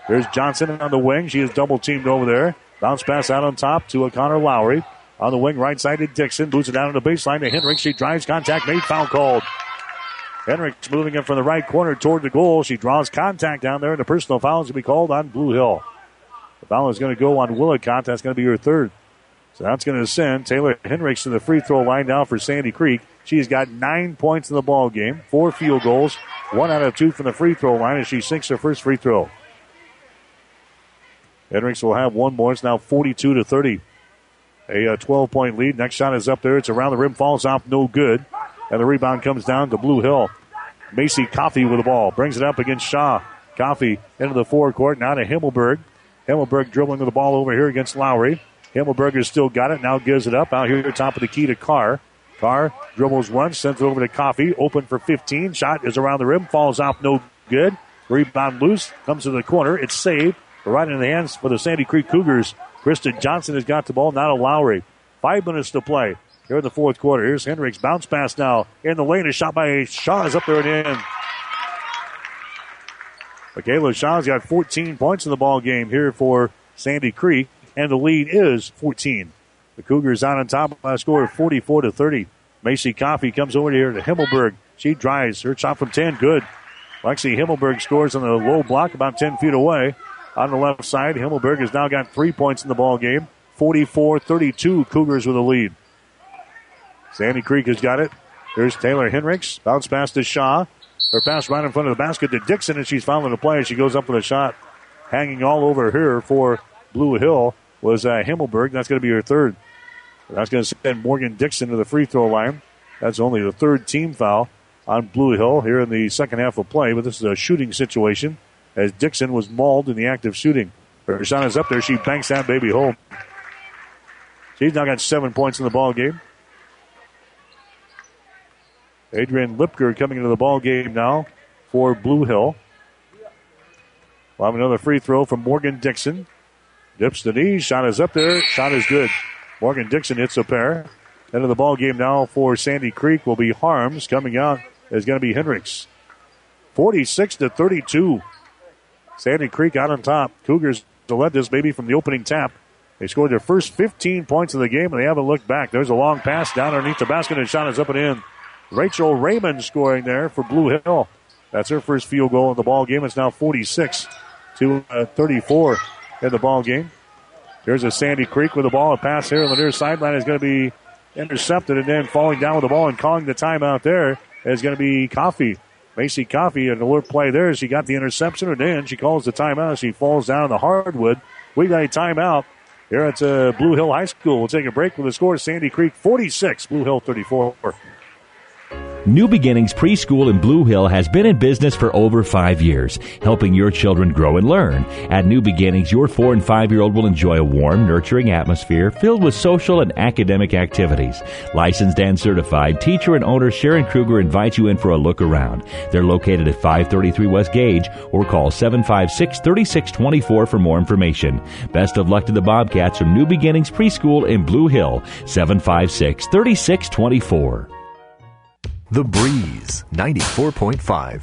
There's Johnson on the wing. She is double teamed over there. Bounce pass out on top to a Connor Lowry. On the wing, right side to Dixon. Boots it down on the baseline to Hendricks. She drives, contact made, foul called. Hendricks moving in from the right corner toward the goal. She draws contact down there, and the personal foul is going to be called on Blue Hill. The foul is going to go on Willicott. That's going to be her third. So that's going to send Taylor Hendricks to the free throw line now for Sandy Creek. She's got nine points in the ball game, four field goals, one out of two from the free throw line as she sinks her first free throw. Hendricks will have one more. It's now forty-two to thirty. A twelve-point lead. Next shot is up there. It's around the rim. Falls off. No good. And the rebound comes down to Blue Hill. Macy Coffey with the ball. Brings it up against Shaw. Coffey into the forecourt. Now to Himmelberg. Himmelberg dribbling with the ball over here against Lowry. Himmelberg has still got it. Now gives it up. Out here at the top of the key to Carr. Carr dribbles once. Sends it over to Coffey. Open for fifteen. Shot is around the rim. Falls off. No good. Rebound loose. Comes to the corner. It's saved. Right in the hands for the Sandy Creek Cougars. Kristen Johnson has got the ball. Now to Lowry. Five minutes to play here in the fourth quarter. Here's Hendricks. Bounce pass now in the lane. A shot by Shaw is up there and in. Michaela Shaw's got fourteen points in the ball game here for Sandy Creek, and the lead is fourteen. The Cougars out on top by a score of forty-four to thirty. Macy Coffey comes over here to Himmelberg. She drives. Her shot from ten. Good. Lexi Himmelberg scores on the low block about ten feet away. On the left side, Himmelberg has now got three points in the ball game. forty-four thirty-two, Cougars with a lead. Sandy Creek has got it. Here's Taylor Hendricks. Bounce pass to Shaw. Her pass right in front of the basket to Dixon, and she's fouling the play. She goes up with a shot. Hanging all over here for Blue Hill was uh, Himmelberg. That's going to be her third. That's going to send Morgan Dixon to the free throw line. That's only the third team foul on Blue Hill here in the second half of play, but this is a shooting situation, as Dixon was mauled in the act of shooting. Her shot is up there. She banks that baby home. She's now got seven points in the ball game. Adrian Lipker coming into the ball game now for Blue Hill. We'll have another free throw from Morgan Dixon. Dips the knee. Shot is up there. Shot is good. Morgan Dixon hits a pair. Into the ball game now for Sandy Creek will be Harms. Coming out is going to be Hendricks. forty-six to thirty-two. Sandy Creek out on top. Cougars led this baby from the opening tap. They scored their first fifteen points of the game, and they haven't looked back. There's a long pass down underneath the basket, and shot is up and in. Rachel Raymond scoring there for Blue Hill. That's her first field goal in the ball game. It's now forty-six to thirty-four in the ball game. Here's a Sandy Creek with the ball. A pass here on the near sideline is going to be intercepted, and then falling down with the ball and calling the timeout there is going to be Coffey. Macy Coffey, an alert play there. She got the interception, and then she calls the timeout. She falls down on the hardwood. We got a timeout here at uh, Blue Hill High School. We'll take a break with the score. Sandy Creek forty-six, Blue Hill thirty-four. New Beginnings Preschool in Blue Hill has been in business for over five years, helping your children grow and learn. At New Beginnings, your four and five-year-old will enjoy a warm, nurturing atmosphere filled with social and academic activities. Licensed and certified, teacher and owner Sharon Kruger invites you in for a look around. They're located at five thirty-three West Gage, or call seven five six, three six two four for more information. Best of luck to the Bobcats from New Beginnings Preschool in Blue Hill, seven five six, three six two four. The Breeze, ninety-four point five.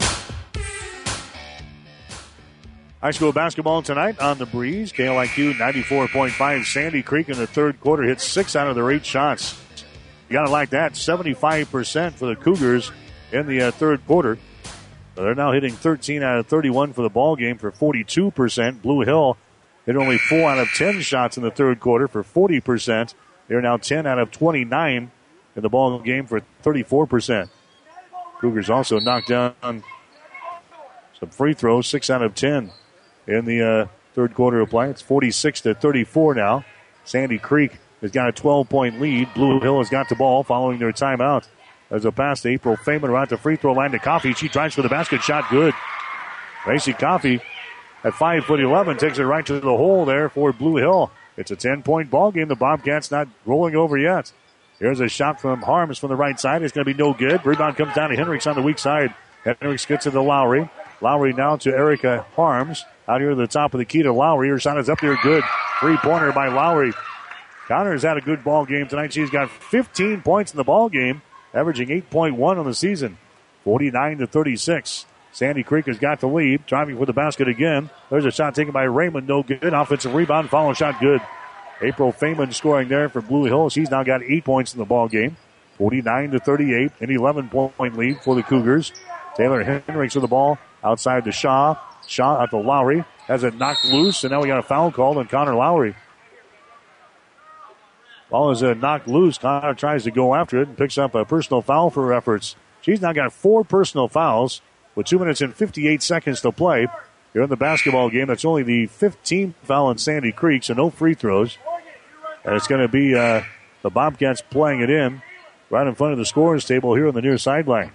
High school basketball tonight on The Breeze. K L I Q ninety-four point five. Sandy Creek in the third quarter hit six out of their eight shots. You got to like that. seventy-five percent for the Cougars in the uh, third quarter. So they're now hitting thirteen out of thirty-one for the ball game for forty-two percent. Blue Hill hit only four out of ten shots in the third quarter for forty percent. They're now ten out of twenty-nine in the ball game for thirty-four percent. Cougars also knocked down some free throws, six out of ten in the uh, third quarter of play. It's forty-six to thirty-four now. Sandy Creek has got a twelve-point lead. Blue Hill has got the ball following their timeout. There's a pass to April Feynman around the free throw line to Coffey. She drives for the basket, shot good. Macy Coffey at five foot eleven takes it right to the hole there for Blue Hill. It's a ten-point ball game. The Bobcats not rolling over yet. Here's a shot from Harms from the right side. It's going to be no good. Rebound comes down to Hendricks on the weak side. Hendricks gets it to Lowry. Lowry now to Erica Harms. Out here at the top of the key to Lowry. Her shot is up there good. Three-pointer by Lowry. Connor's had a good ball game tonight. She's got fifteen points in the ball game, averaging eight point one on the season. forty-nine to thirty-six. Sandy Creek has got the lead. Driving for the basket again. There's a shot taken by Raymond. No good. Offensive rebound. Follow shot good. April Feynman scoring there for Blue Hill. She's now got eight points in the ball game. forty-nine to thirty-eight. An eleven-point lead for the Cougars. Taylor Hendricks with the ball outside to Shaw. Shaw out to Lowry. Has it knocked loose, and now we got a foul called on Connor Lowry. Ball is uh, knocked loose. Connor tries to go after it and picks up a personal foul for her efforts. She's now got four personal fouls with two minutes and fifty-eight seconds to play here in the basketball game. That's only the fifteenth foul in Sandy Creek, so no free throws. And it's going to be uh, the Bobcats playing it in right in front of the scorers table here on the near sideline.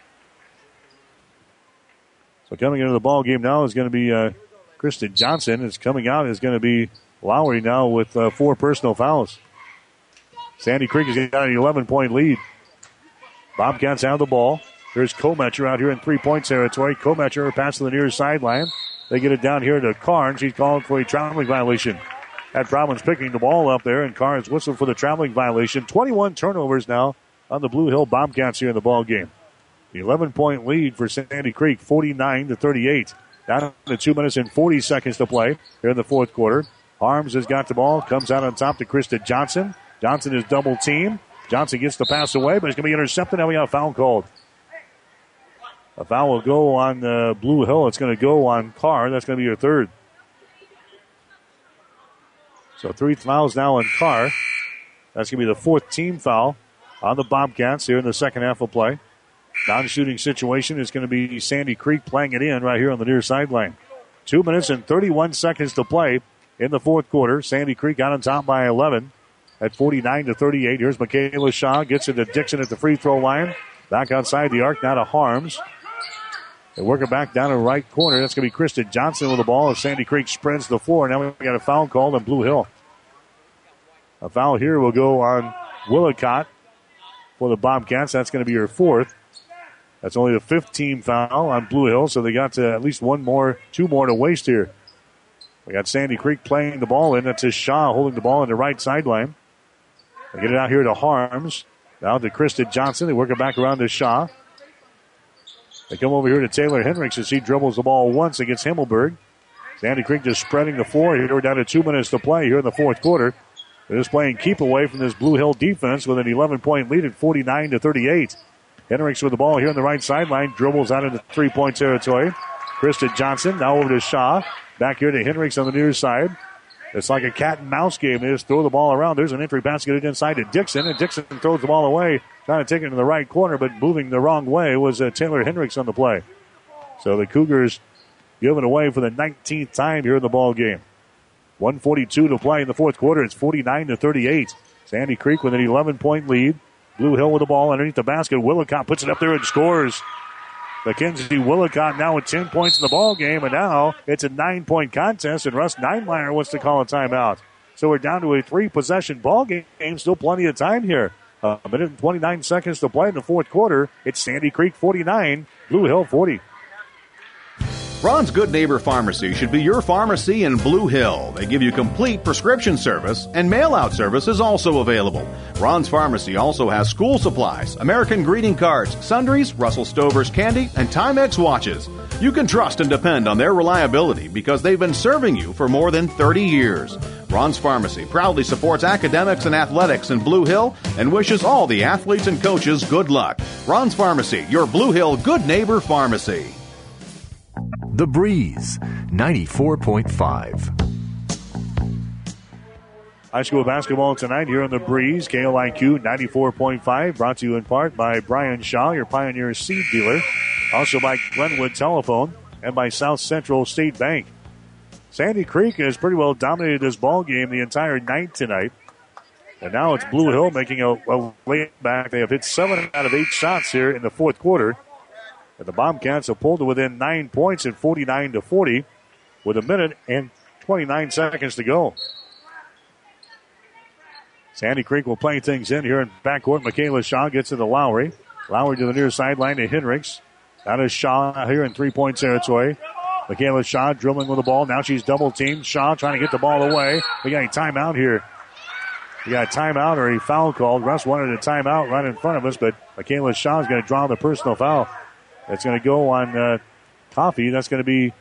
So coming into the ball game now is going to be uh, Kristen Johnson. It's coming out is going to be Lowry now with uh, four personal fouls. Sandy Creek has got an eleven-point lead. Bobcats have the ball. There's Kometcher out here in three-point territory. Kometcher pass to the near sideline. They get it down here to Carnes. He's called for a traveling violation. Had problems picking the ball up there, and Carnes whistled for the traveling violation. twenty-one turnovers now on the Blue Hill Bobcats here in the ball game. The eleven-point lead for Sandy Creek, forty-nine to thirty-eight. Down to two minutes and forty seconds to play here in the fourth quarter. Harms has got the ball, comes out on top to Krista Johnson. Johnson is double teamed. Johnson gets the pass away, but it's going to be intercepted. Now we got a foul called. A foul will go on uh, Blue Hill. It's going to go on Carr. That's going to be your third. So three fouls now on Carr. That's going to be the fourth team foul on the Bobcats here in the second half of play. Non-shooting situation is going to be Sandy Creek playing it in right here on the near sideline. Two minutes and thirty-one seconds to play in the fourth quarter. Sandy Creek got on top by eleven at forty-nine to thirty-eight. Here's Michaela Shaw. Gets it to Dixon at the free throw line. Back outside the arc now to Harms. They work it back down to the right corner. That's going to be Kristen Johnson with the ball as Sandy Creek spreads the floor. Now we've got a foul called on Blue Hill. A foul here will go on Willicott for the Bobcats. That's going to be your fourth. That's only the fifth team foul on Blue Hill, so they got to at least one more, two more to waste here. We got Sandy Creek playing the ball in. That's his Shaw holding the ball on the right sideline. They get it out here to Harms. Now to Kristen Johnson. They work it back around to Shaw. They come over here to Taylor Hendricks as he dribbles the ball once against Himmelberg. Sandy Creek just spreading the floor here. We're down to two minutes to play here in the fourth quarter. They're just playing keep away from this Blue Hill defense with an eleven-point lead at forty-nine to thirty-eight. Hendricks with the ball here on the right sideline. Dribbles out into three-point territory. Kristen Johnson now over to Shaw. Back here to Hendricks on the near side. It's like a cat and mouse game. They just throw the ball around. There's an entry basket inside to Dixon, and Dixon throws the ball away, trying to take it to the right corner, but moving the wrong way was uh, Taylor Hendricks on the play. So the Cougars give it away for the nineteenth time here in the ball game. one forty-two to play in the fourth quarter. It's forty-nine to thirty-eight. Sandy Creek with an eleven-point lead. Blue Hill with the ball underneath the basket. Willicott puts it up there and scores. Mackenzie Willicott now with ten points in the ball game, and now it's a nine-point contest, and Russ Neinmeyer wants to call a timeout. So we're down to a three-possession ball game. Still plenty of time here. Uh, a minute and twenty-nine seconds to play in the fourth quarter. It's Sandy Creek forty-nine, Blue Hill forty. Ron's Good Neighbor Pharmacy should be your pharmacy in Blue Hill. They give you complete prescription service, and mail-out service is also available. Ron's Pharmacy also has school supplies, American greeting cards, sundries, Russell Stover's candy, and Timex watches. You can trust and depend on their reliability because they've been serving you for more than thirty years. Ron's Pharmacy proudly supports academics and athletics in Blue Hill and wishes all the athletes and coaches good luck. Ron's Pharmacy, your Blue Hill Good Neighbor Pharmacy. The Breeze, ninety-four point five. High school basketball tonight here on The Breeze. K L I Q ninety-four point five, brought to you in part by Brian Shaw, your Pioneer seed dealer. Also by Glenwood Telephone and by South Central State Bank. Sandy Creek has pretty well dominated this ball game the entire night tonight. And now it's Blue Hill making a, a late back. They have hit seven out of eight shots here in the fourth quarter. And the Bobcats have pulled to within nine points at forty-nine to forty with a minute and twenty-nine seconds to go. Sandy Creek will play things in here in backcourt. Michaela Shaw gets it to Lowry. Lowry to the near sideline to Hendricks. That is Shaw here in three-point territory. Michaela Shaw dribbling with the ball. Now she's double-teamed. Shaw trying to get the ball away. We got a timeout here. We got a timeout or a foul called. Russ wanted a timeout right in front of us, but Michaela Shaw is going to draw the personal foul. That's going to go on uh, Coffee. That's going to be,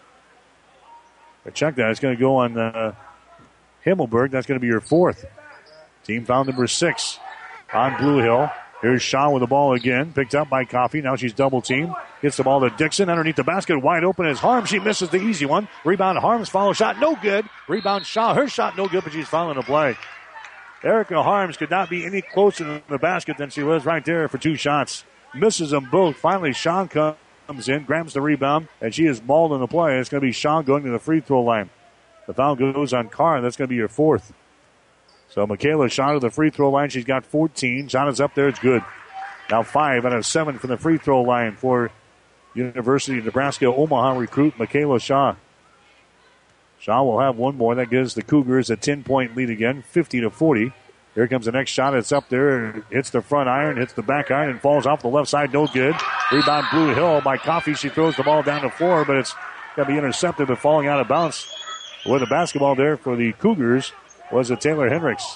check that, it's going to go on uh, Himmelberg. That's going to be your fourth. Team foul number six on Blue Hill. Here's Shaw with the ball again. Picked up by Coffee. Now she's double teamed. Gets the ball to Dixon. Underneath the basket. Wide open is Harms. She misses the easy one. Rebound Harms. Follow shot. No good. Rebound Shaw. Her shot no good, but she's fouling the play. Erica Harms could not be any closer to the basket than she was right there for two shots. Misses them both. Finally, Shaw comes in, grabs the rebound, and she is mauled in the play. It's going to be Shaw going to the free throw line. The foul goes on Carr. That's going to be your fourth. So Michaela Shaw to the free throw line. She's got fourteen. Shot is up there. It's good. Now five out of seven from the free throw line for University of Nebraska Omaha recruit Michaela Shaw. Shaw will have one more. That gives the Cougars a ten-point lead again, fifty to forty. Here comes the next shot. It's up there. Hits the front iron, hits the back iron, and falls off the left side. No good. Rebound Blue Hill by Coffee. She throws the ball down the floor, but it's going to be intercepted but falling out of bounds. With the basketball there for the Cougars was a Taylor Hendricks.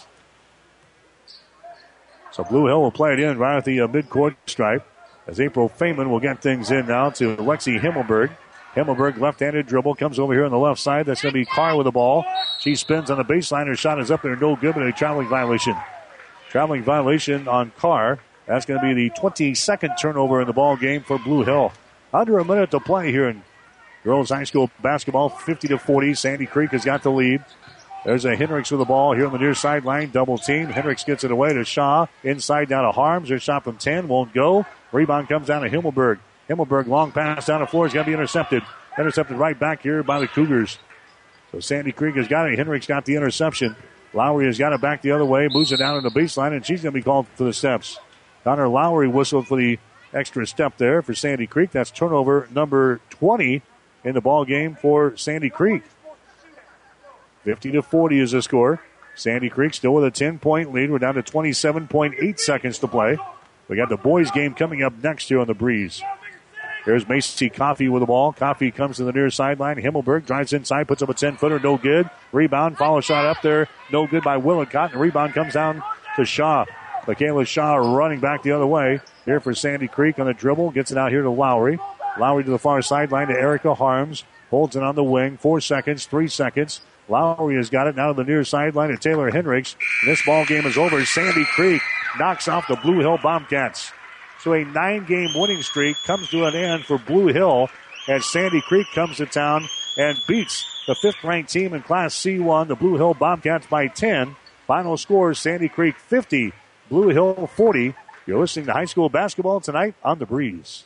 So Blue Hill will play it in right at the uh, midcourt stripe as April Feynman will get things in now to Lexi Himmelberg. Himmelberg left-handed dribble comes over here on the left side. That's going to be Carr with the ball. She spins on the baseline. Her shot is up there, no good, but a traveling violation. Traveling violation on Carr. That's going to be the twenty-second turnover in the ball game for Blue Hill. Under a minute to play here in girls high school basketball, fifty to forty. Sandy Creek has got the lead. There's a Hendricks with the ball here on the near sideline. Double team. Hendricks gets it away to Shaw. Inside down to Harms. Her shot from ten won't go. Rebound comes down to Himmelberg. Himmelberg, long pass down the floor, is going to be intercepted. Intercepted right back here by the Cougars. So Sandy Creek has got it. Hendricks got the interception. Lowry has got it back the other way, moves it down to the baseline, and she's going to be called for the steps. Connor Lowry whistled for the extra step there for Sandy Creek. That's turnover number twenty in the ball game for Sandy Creek. fifty to forty is the score. Sandy Creek still with a ten-point lead. We're down to twenty-seven point eight seconds to play. We got the boys game coming up next here on the Breeze. Here's Macy Coffey with the ball. Coffey comes to the near sideline. Himmelberg drives inside, puts up a ten-footer, no good. Rebound, follow shot up there, no good by Willicott. And rebound comes down to Shaw. Michaela Shaw running back the other way. Here for Sandy Creek on the dribble. Gets it out here to Lowry. Lowry to the far sideline to Erica Harms. Holds it on the wing. Four seconds, three seconds. Lowry has got it now to the near sideline to Taylor Hendricks. This ball game is over. Sandy Creek knocks off the Blue Hill Bobcats. So a nine-game winning streak comes to an end for Blue Hill as Sandy Creek comes to town and beats the fifth-ranked team in Class C one, the Blue Hill Bobcats, by ten. Final score, Sandy Creek fifty, Blue Hill forty. You're listening to high school basketball tonight on The Breeze.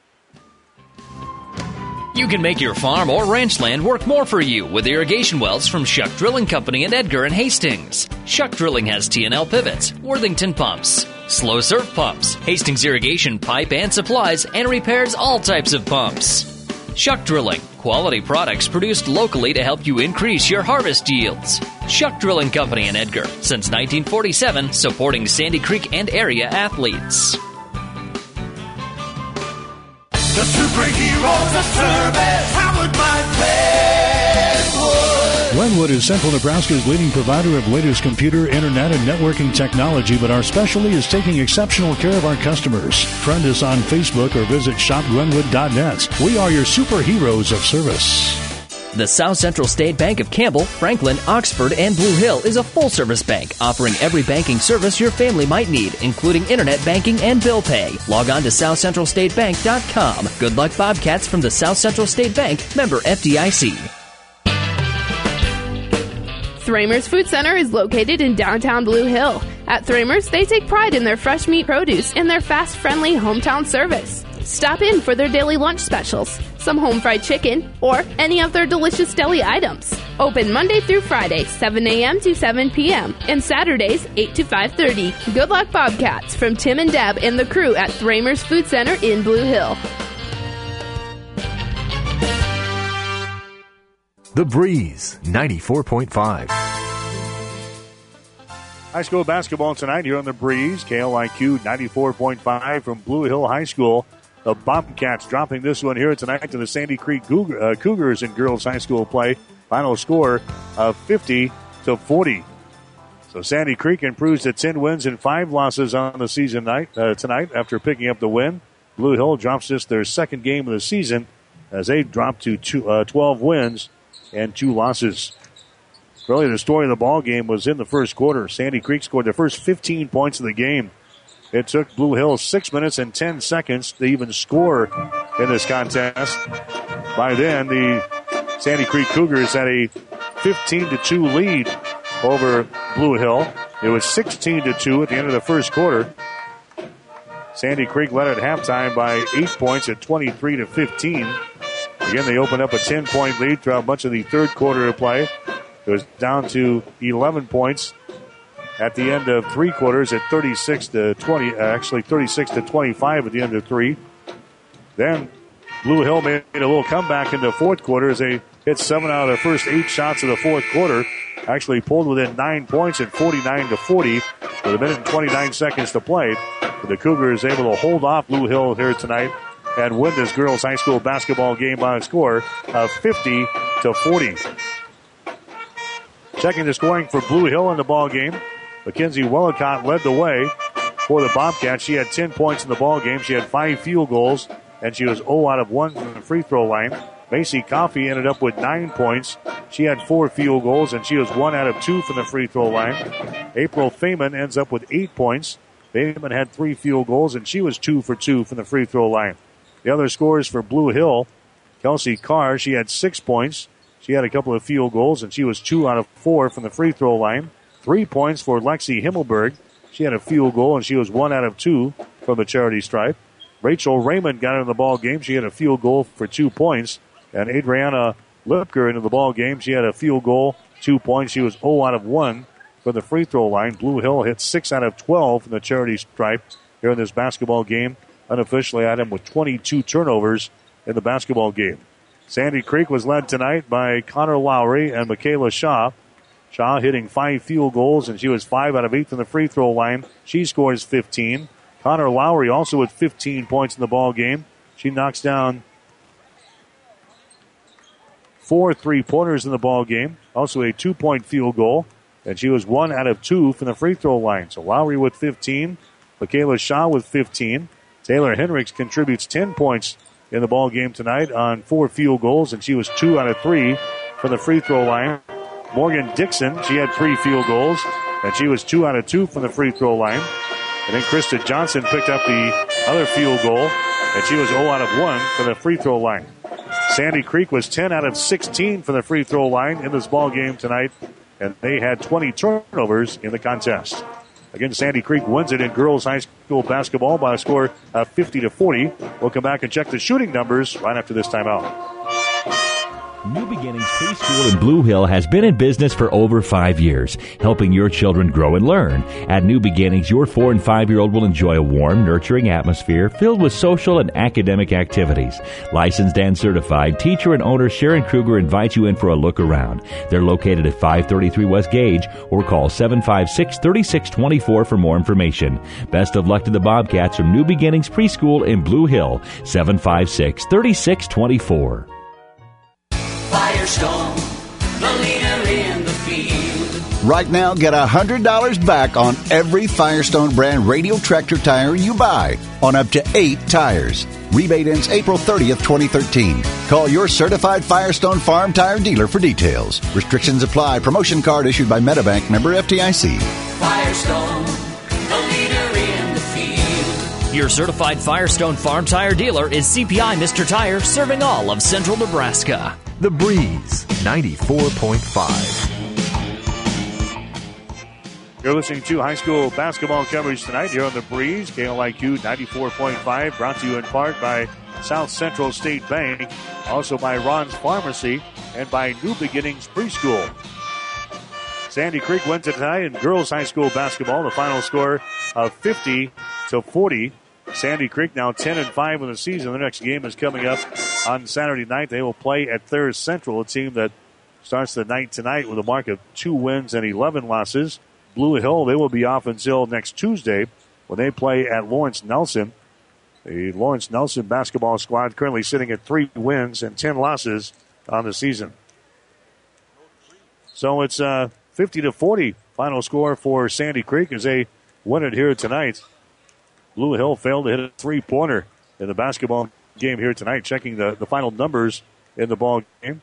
You can make your farm or ranch land work more for you with irrigation wells from Shuck Drilling Company in Edgar and Hastings. Shuck Drilling has T and L pivots, Worthington pumps, Slow Serve pumps, Hastings irrigation pipe and supplies, and repairs all types of pumps. Shuck Drilling, quality products produced locally to help you increase your harvest yields. Shuck Drilling Company in Edgar, since nineteen forty-seven, supporting Sandy Creek and area athletes. The superheroes of service, powered by Glenwood. Glenwood is Central Nebraska's leading provider of latest computer, internet, and networking technology, but our specialty is taking exceptional care of our customers. Friend us on Facebook or visit shop glenwood dot net. We are your superheroes of service. The South Central State Bank of Campbell, Franklin, Oxford, and Blue Hill is a full-service bank offering every banking service your family might need, including internet banking and bill pay. Log on to south central state bank dot com. Good luck, Bobcats, from the South Central State Bank, member F D I C. Thramer's Food Center is located in downtown Blue Hill. At Thramer's, they take pride in their fresh meat produce and their fast, friendly hometown service. Stop in for their daily lunch specials, some home fried chicken, or any of their delicious deli items. Open Monday through Friday, seven a.m. to seven p.m., and Saturdays, eight to five thirty. Good luck, Bobcats, from Tim and Deb and the crew at Thramer's Food Center in Blue Hill. The Breeze, ninety-four point five. High school basketball tonight here on The Breeze. K L I Q ninety-four point five from Blue Hill High School. The Bobcats dropping this one here tonight to the Sandy Creek Cougar, uh, Cougars in girls high school play. Final score of fifty to forty. So Sandy Creek improves to ten wins and five losses on the season night uh, tonight after picking up the win. Blue Hill drops just their second game of the season as they drop to two, uh, twelve wins and two losses. Really, the story of the ball game was in the first quarter. Sandy Creek scored the first fifteen points of the game. It took Blue Hill six minutes and ten seconds to even score in this contest. By then, the Sandy Creek Cougars had a fifteen to two lead over Blue Hill. It was sixteen to two at the end of the first quarter. Sandy Creek led at halftime by eight points at twenty-three to fifteen. Again, they opened up a ten-point lead throughout much of the third quarter of play. It was down to eleven points at the end of three quarters at thirty-six to twenty. Actually, thirty-six to twenty-five at the end of three. Then Blue Hill made a little comeback in the fourth quarter as they hit seven out of their first eight shots of the fourth quarter. Actually pulled within nine points at forty-nine to forty with a minute and twenty-nine seconds to play. But the Cougars able to hold off Blue Hill here tonight and win this girls high school basketball game by a score of fifty to forty. Checking the scoring for Blue Hill in the ball game, Mackenzie Willicott led the way for the Bobcats. She had ten points in the ball game. She had five field goals, and she was zero out of one from the free throw line. Macy Coffey ended up with nine points. She had four field goals, and she was one out of two from the free throw line. April Feynman ends up with eight points. Feynman had three field goals, and she was two for two from the free throw line. The other scores for Blue Hill, Kelsey Carr, she had six points. She had a couple of field goals, and she was two out of four from the free throw line. Three points for Lexi Himmelberg. She had a field goal, and she was one out of two from the charity stripe. Rachel Raymond got into the ball game. She had a field goal for two points. And Adriana Lipker into the ball game. She had a field goal, two points. She was zero out of one from the free throw line. Blue Hill hit six out of twelve from the charity stripe here in this basketball game. Unofficially, Adam with twenty-two turnovers in the basketball game. Sandy Creek was led tonight by Connor Lowry and Michaela Shaw. Shaw hitting five field goals, and she was five out of eight from the free throw line. She scores fifteen. Connor Lowry also with fifteen points in the ball game. She knocks down four three-pointers in the ball game. Also a two-point field goal, and she was one out of two from the free throw line. So Lowry with fifteen. Michaela Shaw with fifteen. Taylor Henricks contributes ten points in the ball game tonight on four field goals, and she was two out of three from the free throw line. Morgan Dixon, she had three field goals, and she was two out of two from the free throw line. And then Krista Johnson picked up the other field goal, and she was zero out of one from the free throw line. Sandy Creek was ten out of sixteen from the free throw line in this ball game tonight, and they had twenty turnovers in the contest. Again, Sandy Creek wins it in girls high school basketball by a score of fifty to forty. We'll come back and check the shooting numbers right after this timeout. New Beginnings Preschool in Blue Hill has been in business for over five years, helping your children grow and learn. At New Beginnings, your four and five-year-old will enjoy a warm, nurturing atmosphere filled with social and academic activities. Licensed and certified, teacher and owner Sharon Kruger invites you in for a look around. They're located at five thirty-three West Gage, or call seven five six, three six two four for more information. Best of luck to the Bobcats from New Beginnings Preschool in Blue Hill, seven five six, three six two four. Firestone, the leader in the field. Right now, get one hundred dollars back on every Firestone brand radial tractor tire you buy on up to eight tires. Rebate ends April thirtieth, twenty thirteen. Call your certified Firestone Farm Tire dealer for details. Restrictions apply. Promotion card issued by Metabank, member F D I C. Firestone, the leader in the field. Your certified Firestone Farm Tire dealer is C P I Mister Tire, serving all of central Nebraska. The Breeze, ninety-four point five. You're listening to high school basketball coverage tonight here on The Breeze. K L I Q ninety-four point five, brought to you in part by South Central State Bank, also by Ron's Pharmacy, and by New Beginnings Preschool. Sandy Creek went to tonight in girls high school basketball. The final score of fifty to forty. Sandy Creek now ten and five in the season. Their next game is coming up on Saturday night. They will play at Thayers Central, a team that starts the night tonight with a mark of two wins and eleven losses. Blue Hill, they will be off until next Tuesday when they play at Lawrence Nelson. The Lawrence Nelson basketball squad currently sitting at three wins and ten losses on the season. So it's uh, fifty to forty final score for Sandy Creek as they win it here tonight. Blue Hill failed to hit a three-pointer in the basketball game here tonight. Checking the, the final numbers in the ball game.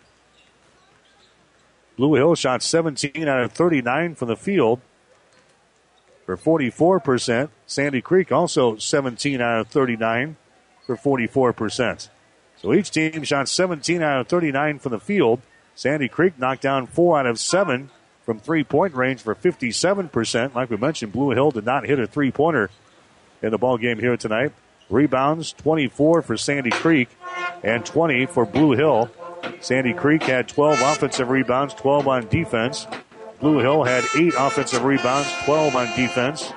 Blue Hill shot seventeen out of thirty-nine from the field for forty-four percent. Sandy Creek also seventeen out of thirty-nine for forty-four percent. So each team shot seventeen out of thirty-nine from the field. Sandy Creek knocked down four out of seven from three-point range for fifty-seven percent. Like we mentioned, Blue Hill did not hit a three-pointer in the ball game here tonight. Rebounds, twenty-four for Sandy Creek and twenty for Blue Hill. Sandy Creek had twelve offensive rebounds, twelve on defense. Blue Hill had eight offensive rebounds, twelve on defense.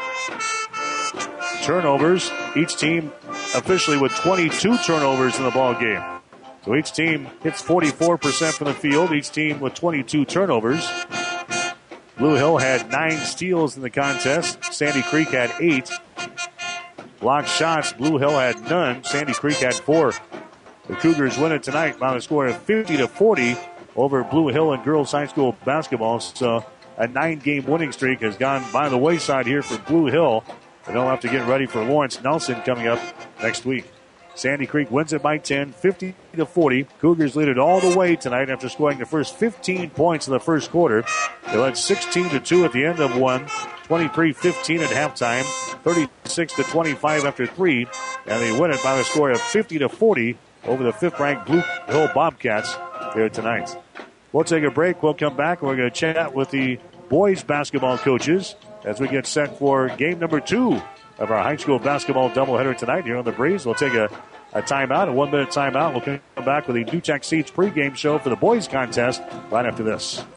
Turnovers, each team officially with twenty-two turnovers in the ball game. So each team hits forty-four percent from the field, each team with twenty-two turnovers. Blue Hill had nine steals in the contest. Sandy Creek had eight. Block shots, Blue Hill had none. Sandy Creek had four. The Cougars win it tonight by a score of fifty to forty over Blue Hill and girls high school basketball. So a nine-game winning streak has gone by the wayside here for Blue Hill. And they'll have to get ready for Lawrence Nelson coming up next week. Sandy Creek wins it by ten, fifty to forty. Cougars lead it all the way tonight after scoring the first fifteen points in the first quarter. They led sixteen to two at the end of one, twenty-three fifteen at halftime, thirty-six to twenty-five after three, and they win it by the score of fifty to forty over the fifth-ranked Blue Hill Bobcats here tonight. We'll take a break. We'll come back. We're going to chat with the boys basketball coaches as we get set for game number two of our high school basketball doubleheader tonight here on the Breeze. We'll take a, a timeout, a one-minute timeout. We'll come back with the NewTek Seats pregame show for the boys contest right after this.